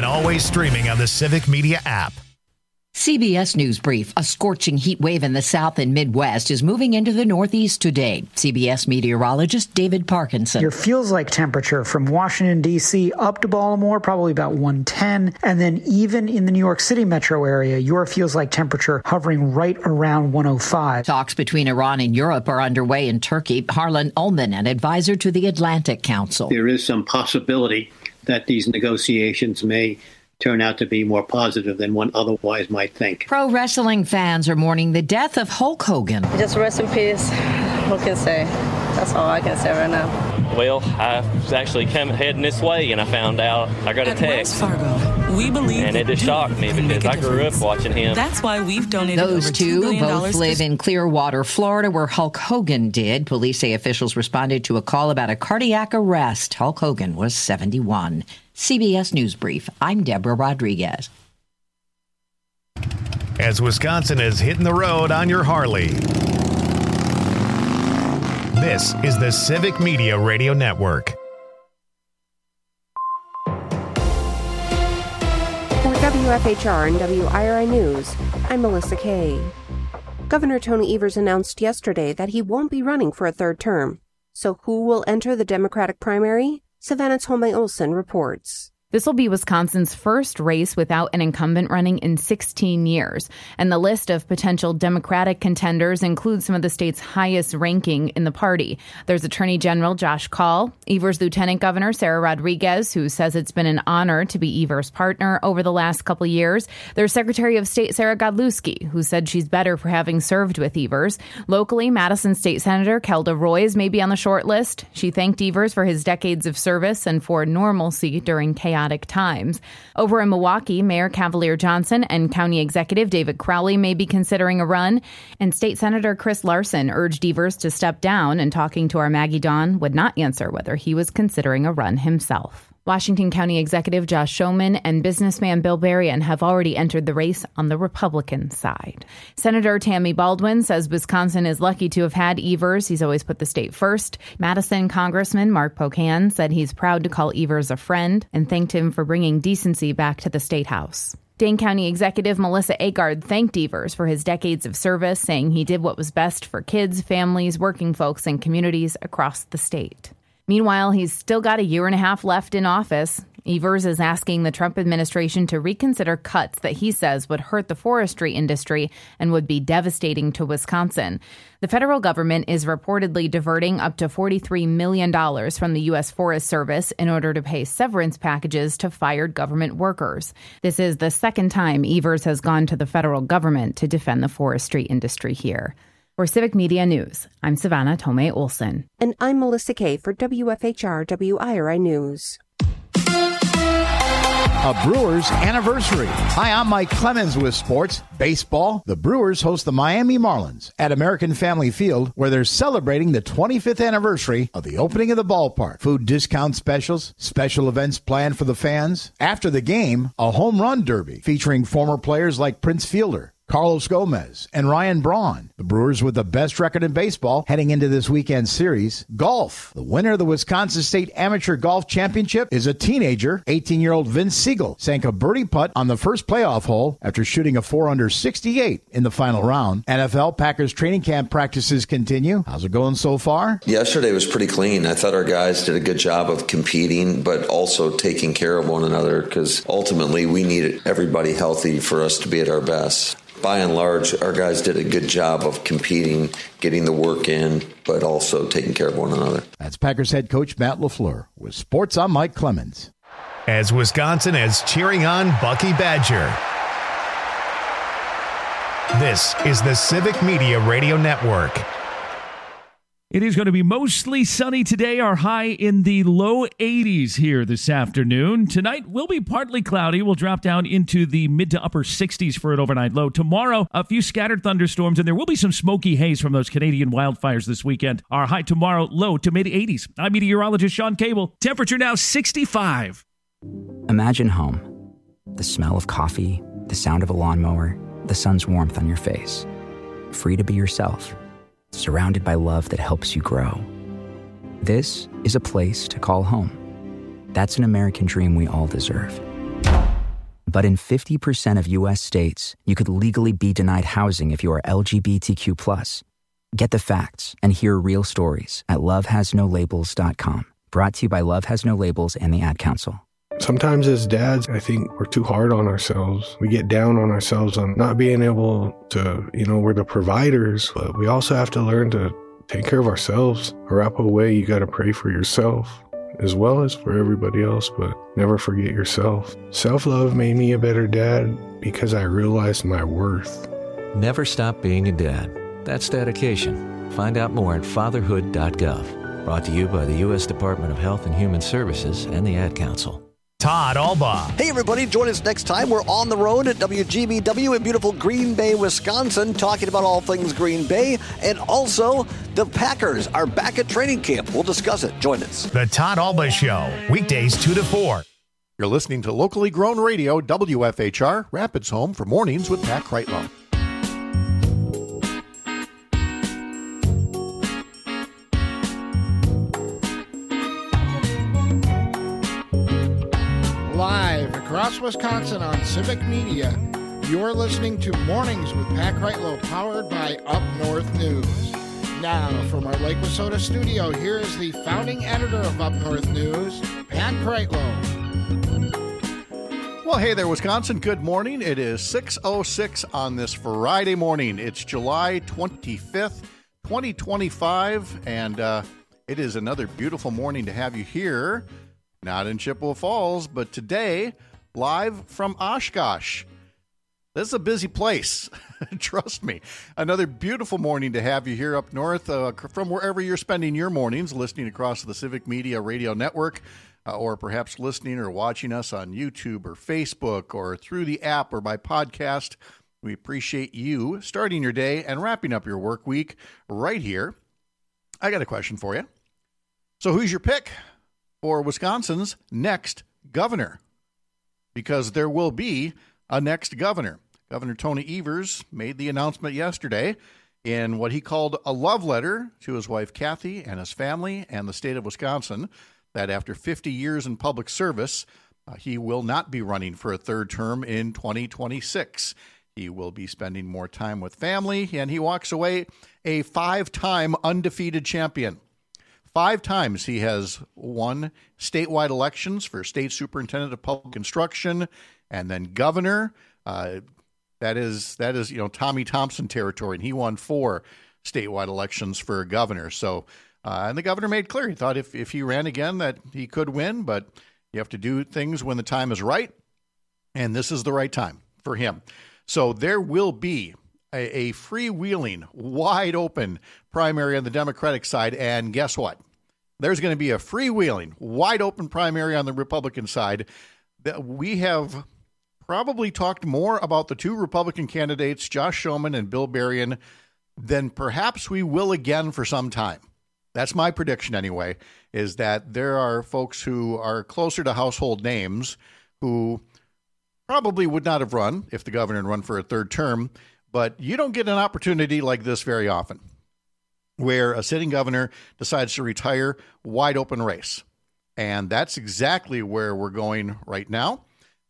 and always streaming on the Civic Media app. CBS News Brief. A scorching heat wave in the South and Midwest is moving into the Northeast today. CBS meteorologist David Parkinson. Your feels-like temperature from Washington, D.C. up to Baltimore, probably about 110. And then even in the New York City metro area, your feels-like temperature hovering right around 105. Talks between Iran and Europe are underway in Turkey. Harlan Ullman, an advisor to the Atlantic Council. There is some possibility that these negotiations may turn out to be more positive than one otherwise might think. Pro wrestling fans are mourning the death of Hulk Hogan. Just rest in peace. What can I say? That's all I can say right now. Well, I was actually heading this way, and I found out. I got a text. At Wells Fargo, we believe and it just shocked me because I grew up watching him. That's why we've donated Those over two $2 billion both live in Clearwater, Florida, where Hulk Hogan did. Police say officials responded to a call about a cardiac arrest. Hulk Hogan was 71. CBS News Brief. I'm Deborah Rodriguez. As Wisconsin is hitting the road on your Harley. This is the Civic Media Radio Network. For WFHR and WIRI News, I'm Melissa Kay. Governor Tony Evers announced yesterday that he won't be running for a third term. So who will enter the Democratic primary? Savannah Tomei-Olson reports. This will be Wisconsin's first race without an incumbent running in 16 years. And the list of potential Democratic contenders includes some of the state's highest ranking in the party. There's Attorney General Josh Kaul, Evers' Lieutenant Governor Sarah Rodriguez, who says it's been an honor to be Evers' partner over the last couple years. There's Secretary of State Sarah Godlewski, who said she's better for having served with Evers. Locally, Madison State Senator Kelda Roys may be on the short list. She thanked Evers for his decades of service and for normalcy during chaotic times. Over in Milwaukee, Mayor Cavalier Johnson and County Executive David Crowley may be considering a run, and State Senator Chris Larson urged Evers to step down, and talking to our Maggie Dawn would not answer whether he was considering a run himself. Washington County Executive Josh Schoeman and businessman Bill Berrien have already entered the race on the Republican side. Senator Tammy Baldwin says Wisconsin is lucky to have had Evers. He's always put the state first. Madison Congressman Mark Pocan said he's proud to call Evers a friend and thanked him for bringing decency back to the State House. Dane County Executive Melissa Agard thanked Evers for his decades of service, saying he did what was best for kids, families, working folks, and communities across the state. Meanwhile, he's still got a year and a half left in office. Evers is asking the Trump administration to reconsider cuts that he says would hurt the forestry industry and would be devastating to Wisconsin. The federal government is reportedly diverting up to $43 million from the U.S. Forest Service in order to pay severance packages to fired government workers. This is the second time Evers has gone to the federal government to defend the forestry industry here. For Civic Media News, I'm Savannah Tomei-Olson. And I'm Melissa Kay for WFHR WIRI News. A Brewers anniversary. Hi, I'm Mike Clemens with sports. Baseball. The Brewers host the Miami Marlins at American Family Field, where they're celebrating the 25th anniversary of the opening of the ballpark. Food discount specials, special events planned for the fans. After the game, a home run derby featuring former players like Prince Fielder, Carlos Gomez, and Ryan Braun. The Brewers with the best record in baseball heading into this weekend series. Golf. The winner of the Wisconsin State Amateur Golf Championship is a teenager. 18-year-old Vince Siegel sank a birdie putt on the first playoff hole after shooting a 4-under 68 in the final round. NFL Packers training camp practices continue. How's it going so far? Yesterday was pretty clean. I thought our guys did a good job of competing, but also taking care of one another, because ultimately we need everybody healthy for us to be at our best. By and large, our guys did a good job of competing, getting the work in, but also taking care of one another. That's Packers head coach Matt LaFleur. With sports, I'm Mike Clemens. As Wisconsin is cheering on Bucky Badger. This is the Civic Media Radio Network. It is going to be mostly sunny today. Our high in the low 80s here this afternoon. Tonight will be partly cloudy. We'll drop down into the mid to upper 60s for an overnight low. Tomorrow, a few scattered thunderstorms, and there will be some smoky haze from those Canadian wildfires this weekend. Our high tomorrow, low to mid 80s. I'm meteorologist Sean Cable. Temperature now 65. Imagine home. The smell of coffee, the sound of a lawnmower, the sun's warmth on your face. Free to be yourself. Surrounded by love that helps you grow. This is a place to call home. That's an American dream we all deserve. But in 50% of U.S. states, you could legally be denied housing if you are LGBTQ+. Get the facts and hear real stories at lovehasnolabels.com. Brought to you by Love Has No Labels and the Ad Council. Sometimes as dads, I think we're too hard on ourselves. We get down on ourselves on not being able to, we're the providers, but we also have to learn to take care of ourselves. Wrap away, you got to pray for yourself as well as for everybody else, but never forget yourself. Self-love made me a better dad because I realized my worth. Never stop being a dad. That's dedication. Find out more at fatherhood.gov. Brought to you by the U.S. Department of Health and Human Services and the Ad Council. Todd Alba. Hey, everybody. Join us next time. We're on the road at WGBW in beautiful Green Bay, Wisconsin, talking about all things Green Bay. And also, the Packers are back at training camp. We'll discuss it. Join us. The Todd Alba Show, weekdays 2 to 4. You're listening to locally grown radio, WFHR, Rapids Home for Mornings with Pat Kreitlow. Live across Wisconsin on Civic Media, you're listening to Mornings with Pat Kreitlow, powered by Up North News. Now, from our Lake Wissota studio, here is the founding editor of Up North News, Pat Kreitlow. Well, hey there, Wisconsin. Good morning. It is 6:06 on this Friday morning. It's July 25th, 2025, and it is another beautiful morning to have you here. Not in Chippewa Falls, but today, live from Oshkosh. This is a busy place. Trust me. Another beautiful morning to have you here up north from wherever you're spending your mornings, listening across the Civic Media Radio Network, or perhaps listening or watching us on YouTube or Facebook or through the app or by podcast. We appreciate you starting your day and wrapping up your work week right here. I got a question for you. So who's your pick for Wisconsin's next governor? Because there will be a next governor. Governor Tony Evers made the announcement yesterday in what he called a love letter to his wife Kathy and his family and the state of Wisconsin that after 50 years in public service, he will not be running for a third term in 2026. He will be spending more time with family, and he walks away a 5-time undefeated champion. 5 times he has won statewide elections for state superintendent of public instruction and then governor. That is Tommy Thompson territory, and he won 4 statewide elections for governor. So, and the governor made clear he thought if he ran again that he could win, but you have to do things when the time is right, and this is the right time for him. So there will be a freewheeling, wide-open primary on the Democratic side, and guess what? There's going to be a freewheeling, wide-open primary on the Republican side. That we have probably talked more about the 2 Republican candidates, Josh Schoeman and Bill Berrien, than perhaps we will again for some time. That's my prediction anyway, is that there are folks who are closer to household names who probably would not have run if the governor had run for a third term, but you don't get an opportunity like this very often, where a sitting governor decides to retire, wide open race. And that's exactly where we're going right now.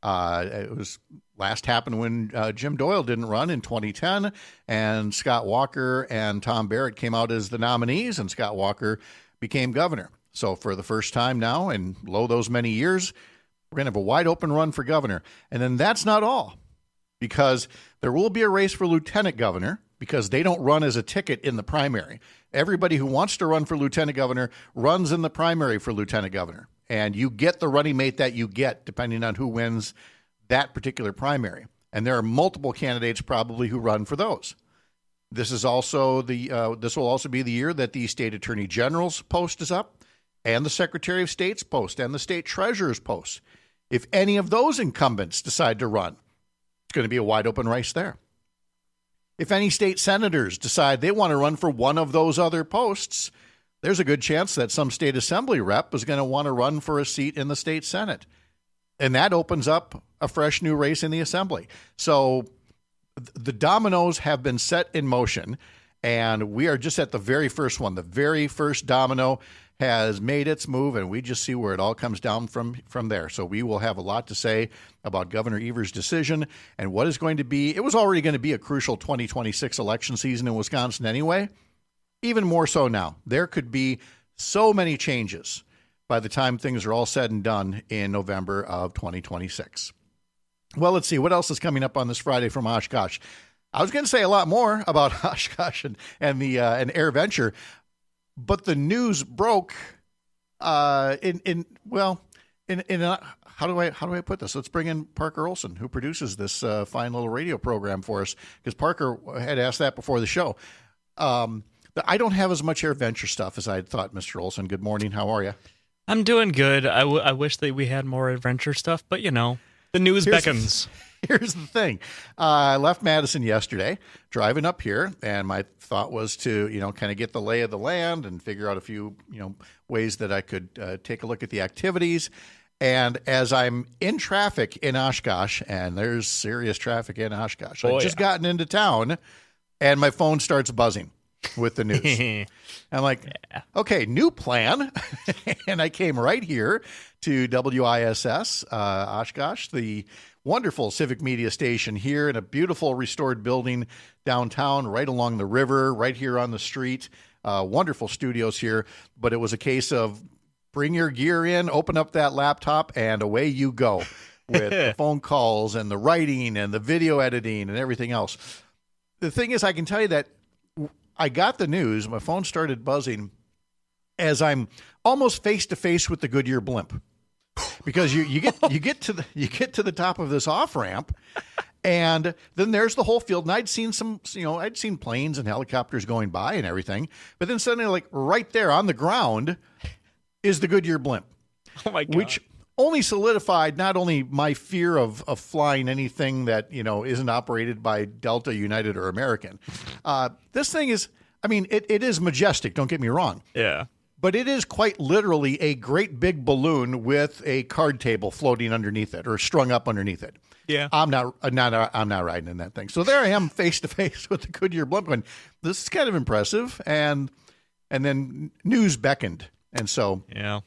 It was last happened when Jim Doyle didn't run in 2010, and Scott Walker and Tom Barrett came out as the nominees, and Scott Walker became governor. So for the first time now in those many years, we're going to have a wide open run for governor. And then that's not all, because there will be a race for lieutenant governor, because they don't run as a ticket in the primary. Everybody who wants to run for lieutenant governor runs in the primary for lieutenant governor. And you get the running mate that you get depending on who wins that particular primary. And there are multiple candidates probably who run for those. This is also this will also be the year that the state attorney general's post is up, and the secretary of state's post, and the state treasurer's post. If any of those incumbents decide to run, it's going to be a wide open race there. If any state senators decide they want to run for one of those other posts, there's a good chance that some state assembly rep is going to want to run for a seat in the state senate. And that opens up a fresh new race in the assembly. So the dominoes have been set in motion, and we are just at the very first one. The very first domino has made its move, and we just see where it all comes down from there. So we will have a lot to say about Governor Evers' decision and what is going to be. It was already going to be a crucial 2026 election season in Wisconsin anyway. Even more so now. There could be so many changes by the time things are all said and done in November of 2026. Well, let's see. What else is coming up on this Friday from Oshkosh? I was going to say a lot more about Oshkosh and AirVenture, but the news broke how do I put this? Let's bring in Parker Olson, who produces this fine little radio program for us, because Parker had asked that before the show. I don't have as much AirVenture stuff as I had thought, Mr. Olson. Good morning. How are you? I'm doing good. I wish that we had more adventure stuff, but the news beckons. Here's the thing. I left Madison yesterday, driving up here, and my thought was to, kind of get the lay of the land and figure out a few, ways that I could take a look at the activities. And as I'm in traffic in Oshkosh, and there's serious traffic in Oshkosh, I've just gotten into town, and my phone starts buzzing with the news. I'm like, okay, new plan. And I came right here to WISS Oshkosh, the wonderful civic media station here in a beautiful restored building downtown, right along the river, right here on the street. Wonderful studios here. But it was a case of bring your gear in, open up that laptop, and away you go with the phone calls and the writing and the video editing and everything else. The thing is, I can tell you that I got the news. My phone started buzzing as I'm almost face to face with the Goodyear blimp, because you get to the top of this off ramp, and then there's the whole field. And I'd seen I'd seen planes and helicopters going by and everything, but then suddenly, like right there on the ground, is the Goodyear blimp. Oh my God! Which only solidified not only my fear of flying anything that, isn't operated by Delta, United, or American. This thing is, it is majestic, don't get me wrong. Yeah. But it is quite literally a great big balloon with a card table floating underneath it or strung up underneath it. Yeah. I'm not riding in that thing. So there I am face to face with the Goodyear blimp going, this is kind of impressive. And then news beckoned. And so yeah.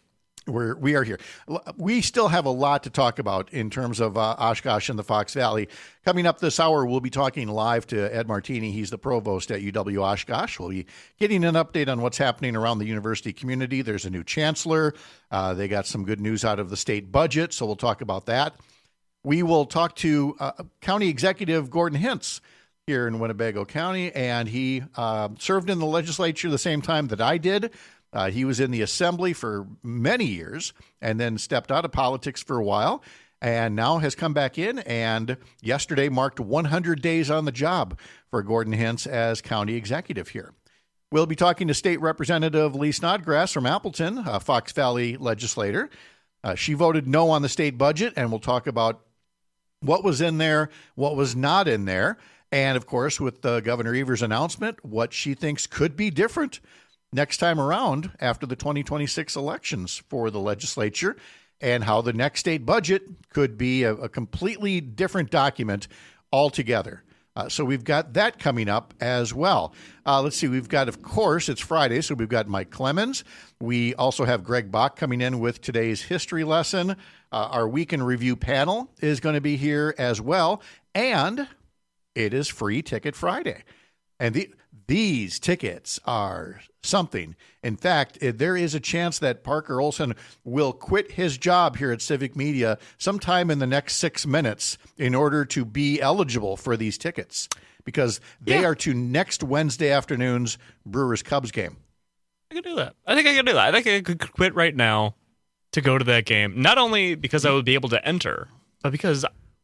We are here. We still have a lot to talk about in terms of Oshkosh and the Fox Valley. Coming up this hour, we'll be talking live to Ed Martini. He's the provost at UW Oshkosh. We'll be getting an update on what's happening around the university community. There's a new chancellor. They got some good news out of the state budget, so we'll talk about that. We will talk to County Executive Gordon Hintz here in Winnebago County, and he served in the legislature the same time that I did. He was in the assembly for many years and then stepped out of politics for a while and now has come back in, and yesterday marked 100 days on the job for Gordon Hintz as county executive here. We'll be talking to State Representative Lee Snodgrass from Appleton, a Fox Valley legislator. She voted no on the state budget, and we'll talk about what was in there, what was not in there, and, of course, with Governor Evers' announcement, what she thinks could be different next time around after the 2026 elections for the legislature, and how the next state budget could be a completely different document altogether. So we've got that coming up as well. Let's see. We've got, of course, it's Friday, so we've got Mike Clemens. We also have Greg Bach coming in with today's history lesson. Our Week in Review panel is going to be here as well. And it is Free Ticket Friday. And these tickets are something. In fact, there is a chance that Parker Olson will quit his job here at Civic Media sometime in the next 6 minutes in order to be eligible for these tickets, because they are to next Wednesday afternoon's Brewers-Cubs game. I could do that. I think I could quit right now to go to that game, not only because I would be able to enter, but because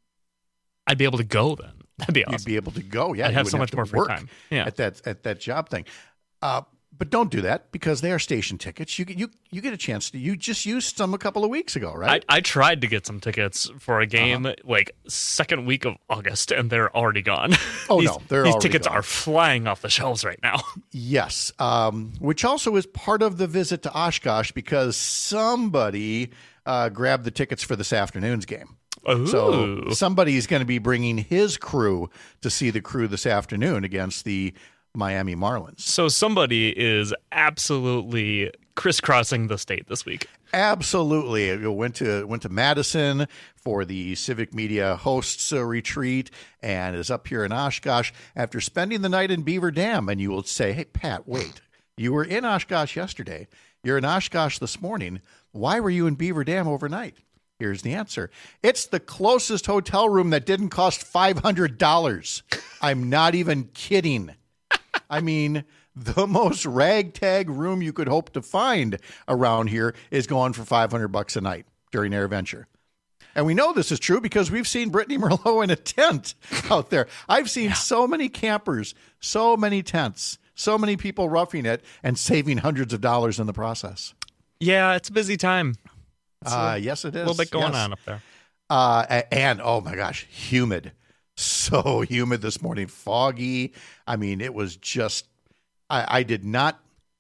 I'd be able to go then. That'd be awesome. You'd be able to go, yeah. I'd have so much more free time. Yeah. At that job thing. But don't do that, because they are station tickets. You get a chance to. You just used some a couple of weeks ago, right? I tried to get some tickets for a game like second week of August, and they're already gone. Oh, these tickets are flying off the shelves right now. Yes, which also is part of the visit to Oshkosh, because somebody grabbed the tickets for this afternoon's game. Ooh. So somebody's going to be bringing his crew to see the Crew this afternoon against the Miami Marlins. So somebody is absolutely crisscrossing the state this week. Absolutely. I went to Madison for the Civic Media Hosts Retreat and is up here in Oshkosh after spending the night in Beaver Dam. And you will say, hey, Pat, wait. You were in Oshkosh yesterday. You're in Oshkosh this morning. Why were you in Beaver Dam overnight? Here's the answer. It's the closest hotel room that didn't cost $500. I'm not even kidding. I mean, the most ragtag room you could hope to find around here is going for $500 a night during AirVenture. And we know this is true because we've seen Brittany Merlot in a tent out there. I've seen so many campers, so many tents, so many people roughing it and saving hundreds of dollars in the process. Yeah, it's a busy time. Yes, it is. A little bit going on up there. And, oh my gosh, humid. So humid this morning. Foggy. I mean, it was just, I did not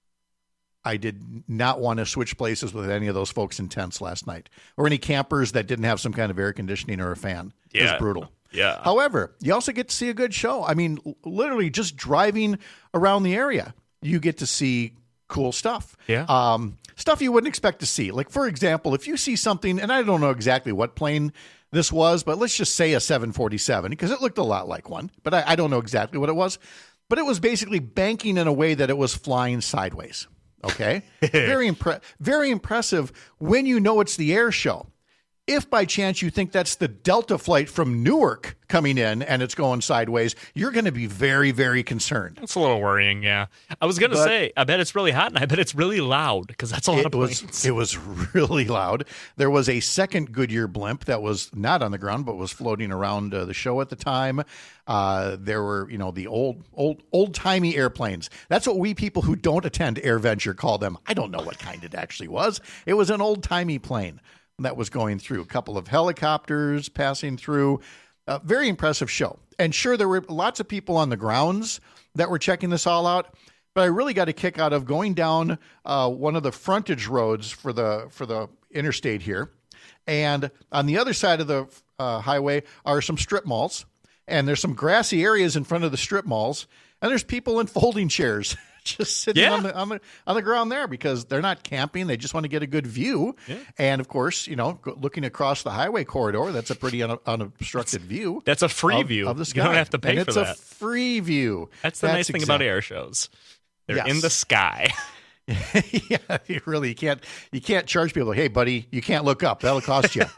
want to switch places with any of those folks in tents last night or any campers that didn't have some kind of air conditioning or a fan. It was brutal. Yeah. However, you also get to see a good show. I mean, literally just driving around the area, you get to see cool stuff. Yeah. Stuff you wouldn't expect to see. Like, for example, if you see something, and I don't know exactly what plane this was, but let's just say a 747 because it looked a lot like one, but I don't know exactly what it was. But it was basically banking in a way that it was flying sideways. Okay? Very impressive when you know it's the air show. If by chance you think that's the Delta flight from Newark coming in and it's going sideways, you're going to be very, very concerned. It's a little worrying, yeah. I was going to say, I bet it's really hot and I bet it's really loud because that's a lot of planes. It was really loud. There was a second Goodyear blimp that was not on the ground but was floating around the show at the time. There were, the old-timey airplanes. That's what we people who don't attend AirVenture call them. I don't know what kind it actually was. It was an old-timey plane that was going through. A couple of helicopters passing through. Very impressive show. And sure, there were lots of people on the grounds that were checking this all out. But I really got a kick out of going down one of the frontage roads for the interstate here. And on the other side of the highway are some strip malls. And there's some grassy areas in front of the strip malls. And there's people in folding chairs just sitting on the ground there because they're not camping. They just want to get a good view. Yeah. And, of course, looking across the highway corridor, that's a pretty unobstructed view. That's a free view of the sky. You don't have to pay for that. It's a free view. That's the nice thing about air shows. They're in the sky. Yeah, you can't charge people, hey, buddy, you can't look up. That'll cost you,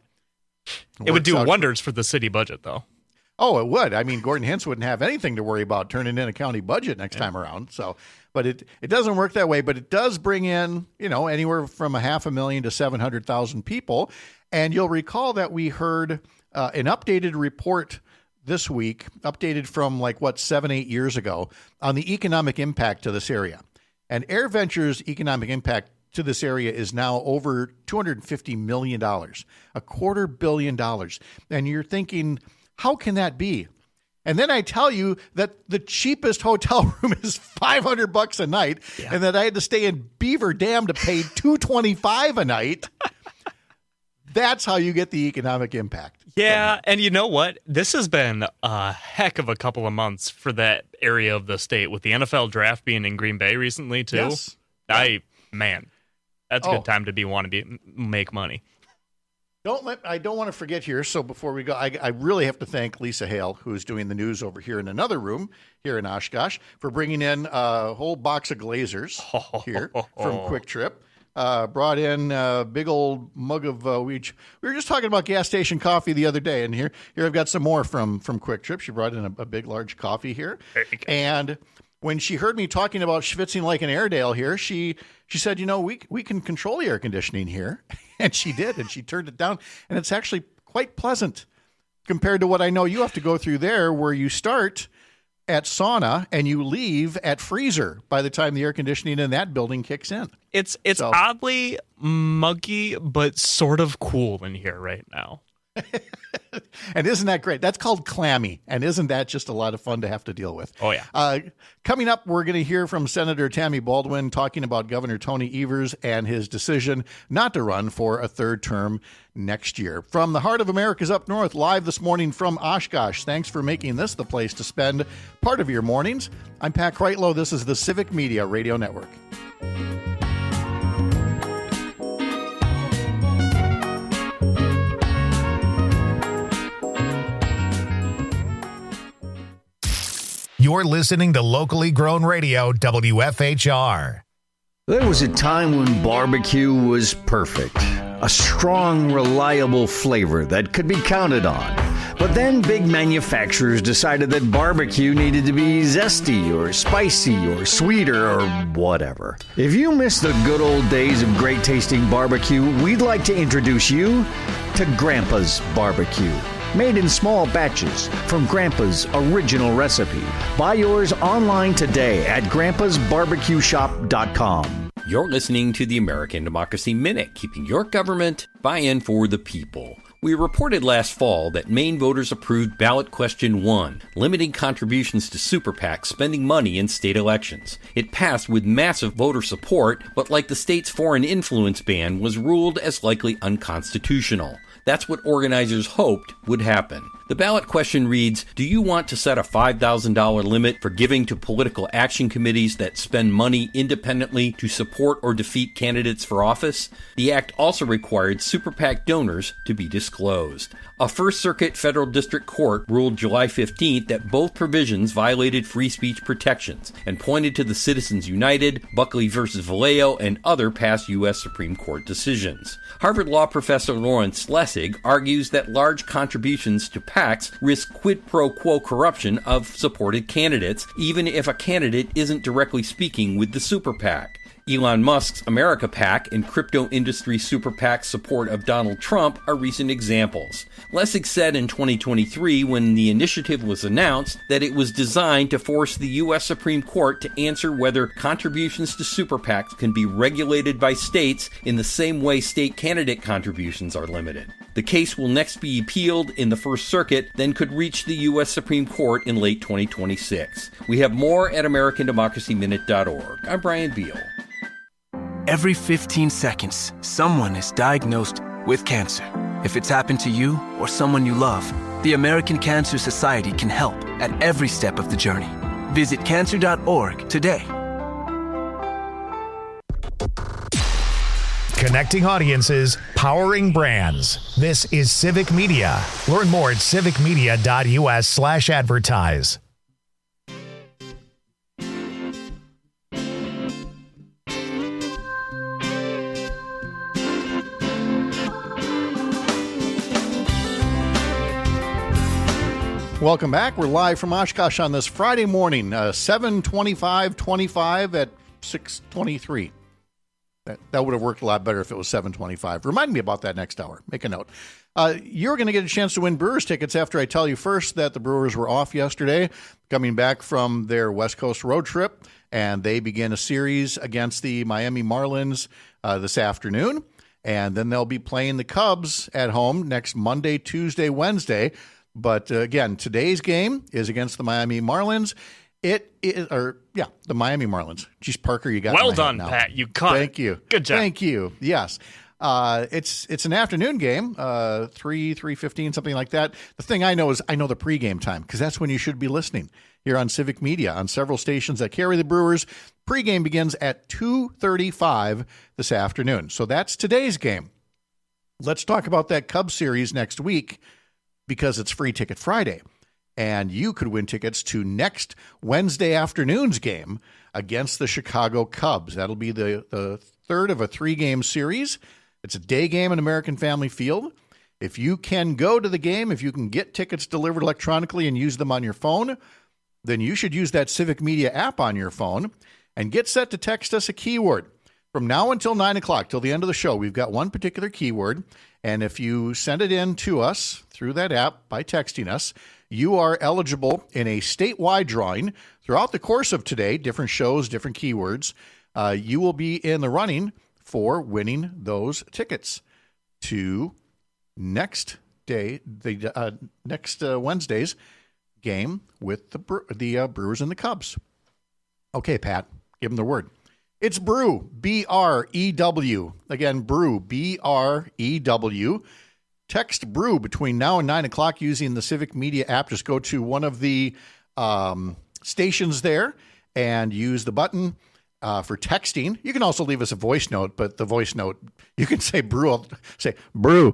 It would do wonders for the city budget, though. Oh, it would. I mean, Gordon Hintz wouldn't have anything to worry about turning in a county budget next time around. So, but it doesn't work that way. But it does bring in, anywhere from 500,000 to 700,000 people. And you'll recall that we heard an updated report this week, updated from 7-8 years ago, on the economic impact to this area. And AirVenture's economic impact to this area is now over $250 million, $250 million. And you're thinking, how can that be? And then I tell you that the cheapest hotel room is $500 a night, and that I had to stay in Beaver Dam to pay $225 a night. That's how you get the economic impact. Yeah, and you know what? This has been a heck of a couple of months for that area of the state, with the NFL draft being in Green Bay recently too. Yes. That's a good time to make money. I don't want to forget here. So before we go, I really have to thank Lisa Hale, who's doing the news over here in another room here in Oshkosh, for bringing in a whole box of Glazers here from Quick Trip. Brought in a big old mug of we were just talking about gas station coffee the other day, and here I've got some more from Quick Trip. She brought in a big large coffee here, and when she heard me talking about schwitzing like an Airedale here, she said, we can control the air conditioning here. And she did, and she turned it down. And it's actually quite pleasant compared to what I know you have to go through there, where you start at sauna and you leave at freezer by the time the air conditioning in that building kicks in. It's oddly muggy, but sort of cool in here right now. And isn't that great? That's called clammy. And isn't that just a lot of fun to have to deal with? Oh, yeah. Coming up, we're going to hear from Senator Tammy Baldwin talking about Governor Tony Evers and his decision not to run for a third term next year. From the heart of America's Up North, live this morning from Oshkosh. Thanks for making this the place to spend part of your mornings. I'm Pat Kreitlow. This is the Civic Media Radio Network. You're listening to locally grown radio, WFHR. There was a time when barbecue was perfect. A strong, reliable flavor that could be counted on. But then big manufacturers decided that barbecue needed to be zesty or spicy or sweeter or whatever. If you miss the good old days of great tasting barbecue, we'd like to introduce you to Grandpa's Barbecue. Made in small batches from Grandpa's original recipe. Buy yours online today at grandpasbarbecueshop.com. You're listening to the American Democracy Minute, keeping your government buy-in for the people. We reported last fall that Maine voters approved ballot question 1, limiting contributions to super PACs spending money in state elections. It passed with massive voter support, but like the state's foreign influence ban, was ruled as likely unconstitutional. That's what organizers hoped would happen. The ballot question reads, do you want to set a $5,000 limit for giving to political action committees that spend money independently to support or defeat candidates for office? The act also required super PAC donors to be disclosed. A First Circuit Federal District Court ruled July 15th that both provisions violated free speech protections and pointed to the Citizens United, Buckley v. Vallejo, and other past U.S. Supreme Court decisions. Harvard Law professor Lawrence Lessig argues that large contributions to PACs risk quid pro quo corruption of supported candidates, even if a candidate isn't directly speaking with the super PAC. Elon Musk's America PAC and crypto industry super PAC's support of Donald Trump are recent examples. Lessig said in 2023, when the initiative was announced, that it was designed to force the U.S. Supreme Court to answer whether contributions to super PACs can be regulated by states in the same way state candidate contributions are limited. The case will next be appealed in the First Circuit, then could reach the U.S. Supreme Court in late 2026. We have more at AmericanDemocracyMinute.org. I'm Brian Beal. Every 15 seconds, someone is diagnosed with cancer. If it's happened to you or someone you love, the American Cancer Society can help at every step of the journey. Visit cancer.org today. Connecting audiences, powering brands. This is Civic Media. Learn more at civicmedia.us/advertise. Welcome back. We're live from Oshkosh on this Friday morning, 7:25 at 6:23. That would have worked a lot better if it was 7:25. Remind me about that next hour. Make a note. You're going to get a chance to win Brewers tickets after I tell you first that the Brewers were off yesterday, coming back from their West Coast road trip, and they begin a series against the Miami Marlins this afternoon. And then they'll be playing the Cubs at home next Monday, Tuesday, Wednesday. But again, today's game is against the Miami Marlins. The Miami Marlins. Geez, Parker, you got well done, Pat. You caught it. Thank you. Good job. Thank you. Yes. It's an afternoon game, 3:15, something like that. The thing I know is I know the pregame time because that's when you should be listening here on Civic Media on several stations that carry the Brewers. Pregame begins at 2:35 this afternoon. So that's today's game. Let's talk about that Cubs series next week because it's Free Ticket Friday. And you could win tickets to next Wednesday afternoon's game against the Chicago Cubs. That'll be the third of a 3-game series. It's a day game at American Family Field. If you can go to the game, if you can get tickets delivered electronically and use them on your phone, then you should use that Civic Media app on your phone and get set to text us a keyword. From now until 9 o'clock, till the end of the show, we've got one particular keyword. And if you send it in to us through that app by texting us, you are eligible in a statewide drawing throughout the course of today, different shows, different keywords. You will be in the running for winning those tickets to next Wednesday's game with the Brewers and the Cubs. Okay, Pat, give them the word. It's Brew, B-R-E-W. Again, Brew, B-R-E-W. Text Brew between now and 9 o'clock using the Civic Media app. Just go to one of the stations there and use the button for texting. You can also leave us a voice note, but the voice note, you can say brew, brew.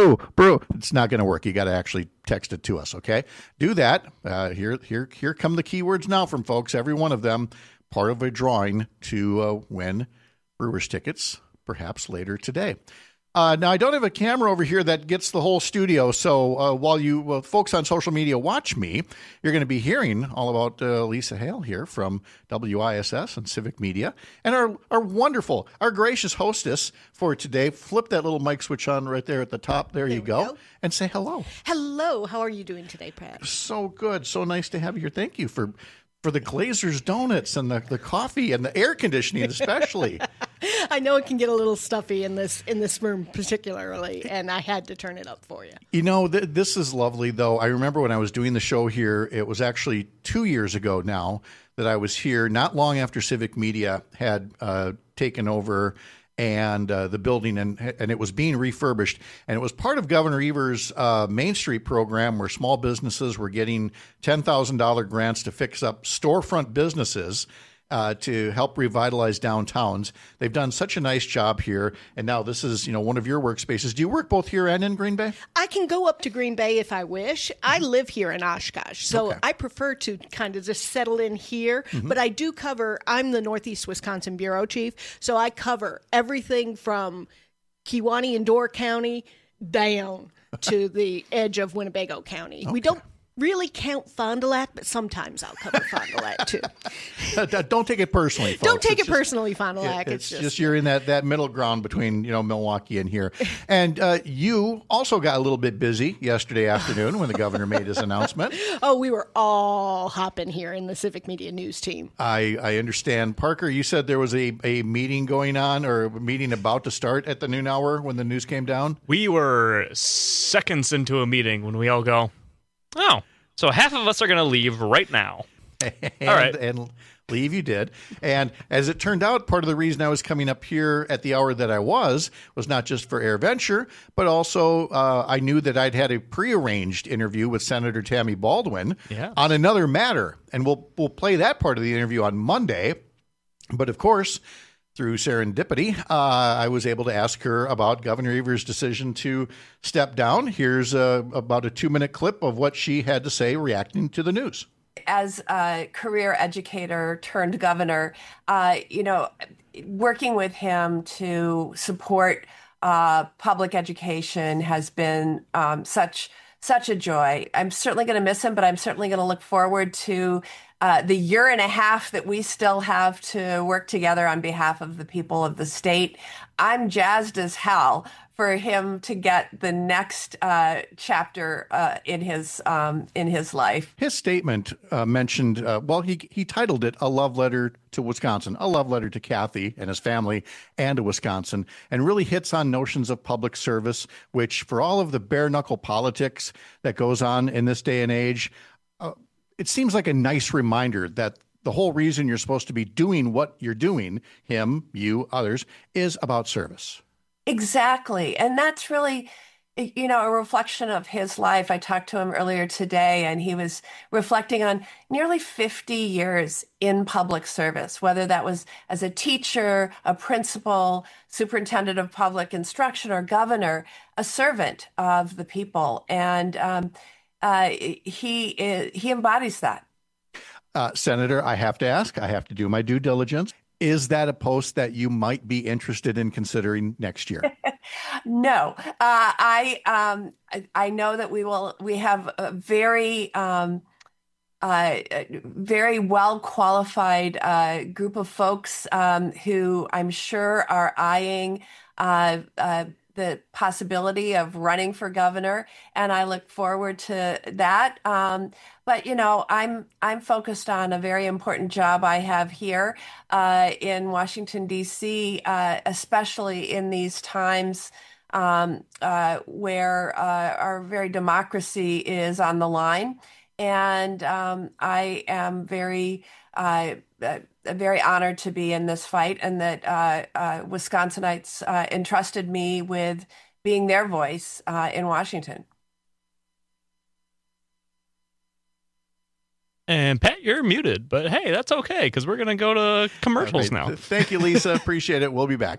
It's not going to work. You got to actually text it to us, okay? Do that. Here come the keywords now from folks, every one of them, part of a drawing to win Brewers tickets, perhaps later today. Now, I don't have a camera over here that gets the whole studio, so while you folks on social media watch me, you're going to be hearing all about Lisa Hale here from WISS and Civic Media, and our wonderful, our gracious hostess for today. Flip that little mic switch on right there at the top. There you go. And say hello. Hello. How are you doing today, Pat? So good. So nice to have you here. Thank you for the Glazer's Donuts and the coffee and the air conditioning especially. I know it can get a little stuffy in this room particularly, and I had to turn it up for you. You know, this is lovely, though. I remember when I was doing the show here, it was actually 2 years ago now that I was here, not long after Civic Media had taken over and the building, and it was being refurbished. And it was part of Governor Evers' Main Street program where small businesses were getting $10,000 grants to fix up storefront businesses to help revitalize downtowns. They've done such a nice job here, and now this is, one of your workspaces. Do you work both here and in Green Bay? I can go up to Green Bay if I wish. I live here in Oshkosh, so Okay. I prefer to kind of just settle in here. Mhm. But I do I'm the Northeast Wisconsin Bureau Chief, so I cover everything from Kewaunee and Door County down to the edge of Winnebago County. We don't really count Fond du Lac, but sometimes I'll cover Fond du Lac too. Don't take it personally, folks. Don't take It's it personally, Fond du Lac. It's just you're in that middle ground between Milwaukee and here. And you also got a little bit busy yesterday afternoon when the governor made his announcement. Oh, we were all hopping here in the Civic Media News team. I understand. Parker, you said there was a meeting going on or a meeting about to start at the noon hour when the news came down? We were seconds into a meeting when we all go, oh, so half of us are going to leave right now. All right. And leave you did. And as it turned out, part of the reason I was coming up here at the hour that I was not just for AirVenture, but also I knew that I'd had a prearranged interview with Senator Tammy Baldwin on another matter. And we'll play that part of the interview on Monday. But of course, through serendipity, I was able to ask her about Governor Evers' decision to step down. Here's about a 2-minute clip of what she had to say reacting to the news. As a career educator turned governor, working with him to support public education has been such a joy. I'm certainly going to miss him, but I'm certainly going to look forward to the year and a half that we still have to work together on behalf of the people of the state. I'm jazzed as hell for him to get the next chapter in his life. His statement mentioned, he titled it "A Love Letter to Wisconsin," a love letter to Kathy and his family and to Wisconsin, and really hits on notions of public service, which for all of the bare knuckle politics that goes on in this day and age, it seems like a nice reminder that the whole reason you're supposed to be doing what you're doing, him, you, others, is about service. Exactly. And that's really, a reflection of his life. I talked to him earlier today, and he was reflecting on nearly 50 years in public service, whether that was as a teacher, a principal, superintendent of public instruction, or governor, a servant of the people. And he embodies that. Senator, I have to ask, I have to do my due diligence. Is that a post that you might be interested in considering next year? No, I know that we have a very well qualified group of folks who I'm sure are eyeing the possibility of running for governor, and I look forward to that. But I'm focused on a very important job I have here in Washington, D.C., especially in these times where our very democracy is on the line. And I am very honored to be in this fight, and that Wisconsinites entrusted me with being their voice in Washington. And Pat, you're muted, but hey, that's okay because we're going to go to commercials now. Thank you, Lisa. Appreciate it. We'll be back.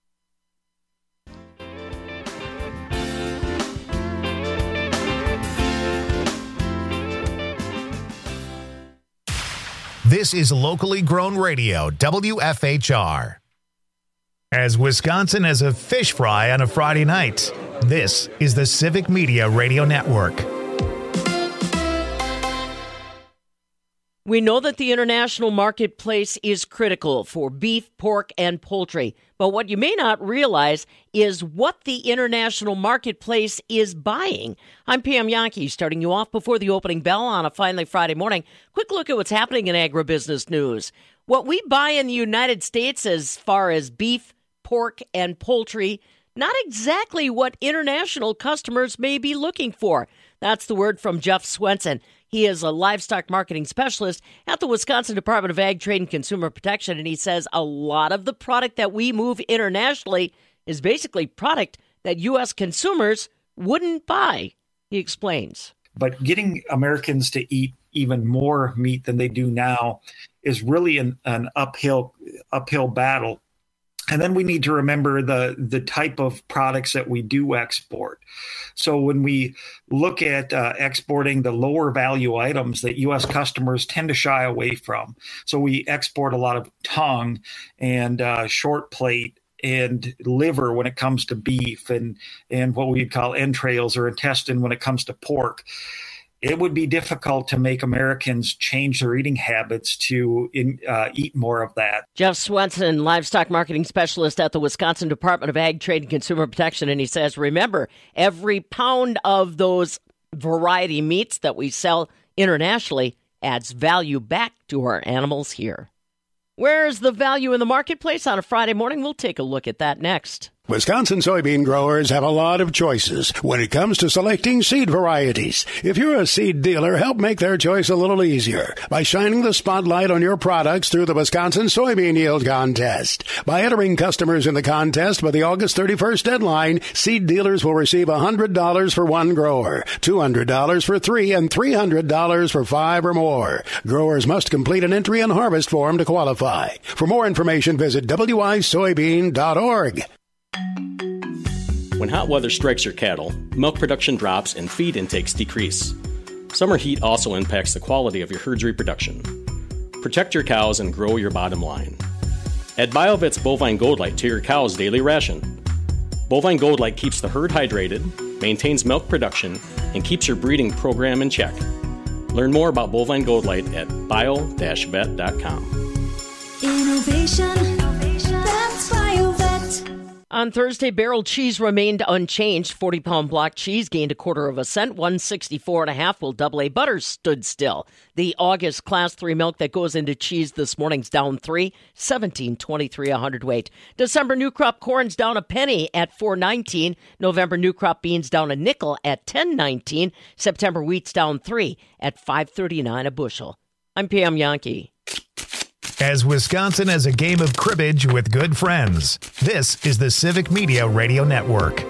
This is locally grown radio, WFHR. As Wisconsin has a fish fry on a Friday night, this is the Civic Media Radio Network. We know that the international marketplace is critical for beef, pork, and poultry. But what you may not realize is what the international marketplace is buying. I'm Pam Yankee, starting you off before the opening bell on a finally Friday morning. Quick look at what's happening in agribusiness news. What we buy in the United States as far as beef, pork, and poultry, not exactly what international customers may be looking for. That's the word from Jeff Swenson. He is a livestock marketing specialist at the Wisconsin Department of Ag, Trade, and Consumer Protection, and he says a lot of the product that we move internationally is basically product that U.S. consumers wouldn't buy. He explains. But getting Americans to eat even more meat than they do now is really an uphill battle. And then we need to remember the type of products that we do export. So when we look at exporting the lower value items that U.S. customers tend to shy away from. So we export a lot of tongue and short plate and liver when it comes to beef and what we'd call entrails or intestine when it comes to pork. It would be difficult to make Americans change their eating habits to eat more of that. Jeff Swenson, livestock marketing specialist at the Wisconsin Department of Ag, Trade, and Consumer Protection. And he says, remember, every pound of those variety meats that we sell internationally adds value back to our animals here. Where's the value in the marketplace on a Friday morning? We'll take a look at that next. Wisconsin soybean growers have a lot of choices when it comes to selecting seed varieties. If you're a seed dealer, help make their choice a little easier by shining the spotlight on your products through the Wisconsin Soybean Yield Contest. By entering customers in the contest by the August 31st deadline, seed dealers will receive $100 for one grower, $200 for three, and $300 for five or more. Growers must complete an entry and harvest form to qualify. For more information, visit wisoybean.org. When hot weather strikes your cattle, milk production drops and feed intakes decrease. Summer heat also impacts the quality of your herd's reproduction. Protect your cows and grow your bottom line. Add BioVet's Bovine Gold Light to your cow's daily ration. Bovine Gold Light keeps the herd hydrated, maintains milk production, and keeps your breeding program in check. Learn more about Bovine Gold Light at bio-vet.com. Innovation, that's BioVet. On Thursday, barrel cheese remained unchanged. 40-pound block cheese gained 1/4 cent, 164.5, while double A butter stood still. The August Class 3 milk that goes into cheese this morning's down 3, 17.23 a hundredweight. December new crop corn's down a penny at 4.19. November new crop beans down a nickel at 10.19. September wheat's down 3 at 5.39 a bushel. I'm Pam Yankee. As Wisconsin has a game of cribbage with good friends, this is the Civic Media Radio Network.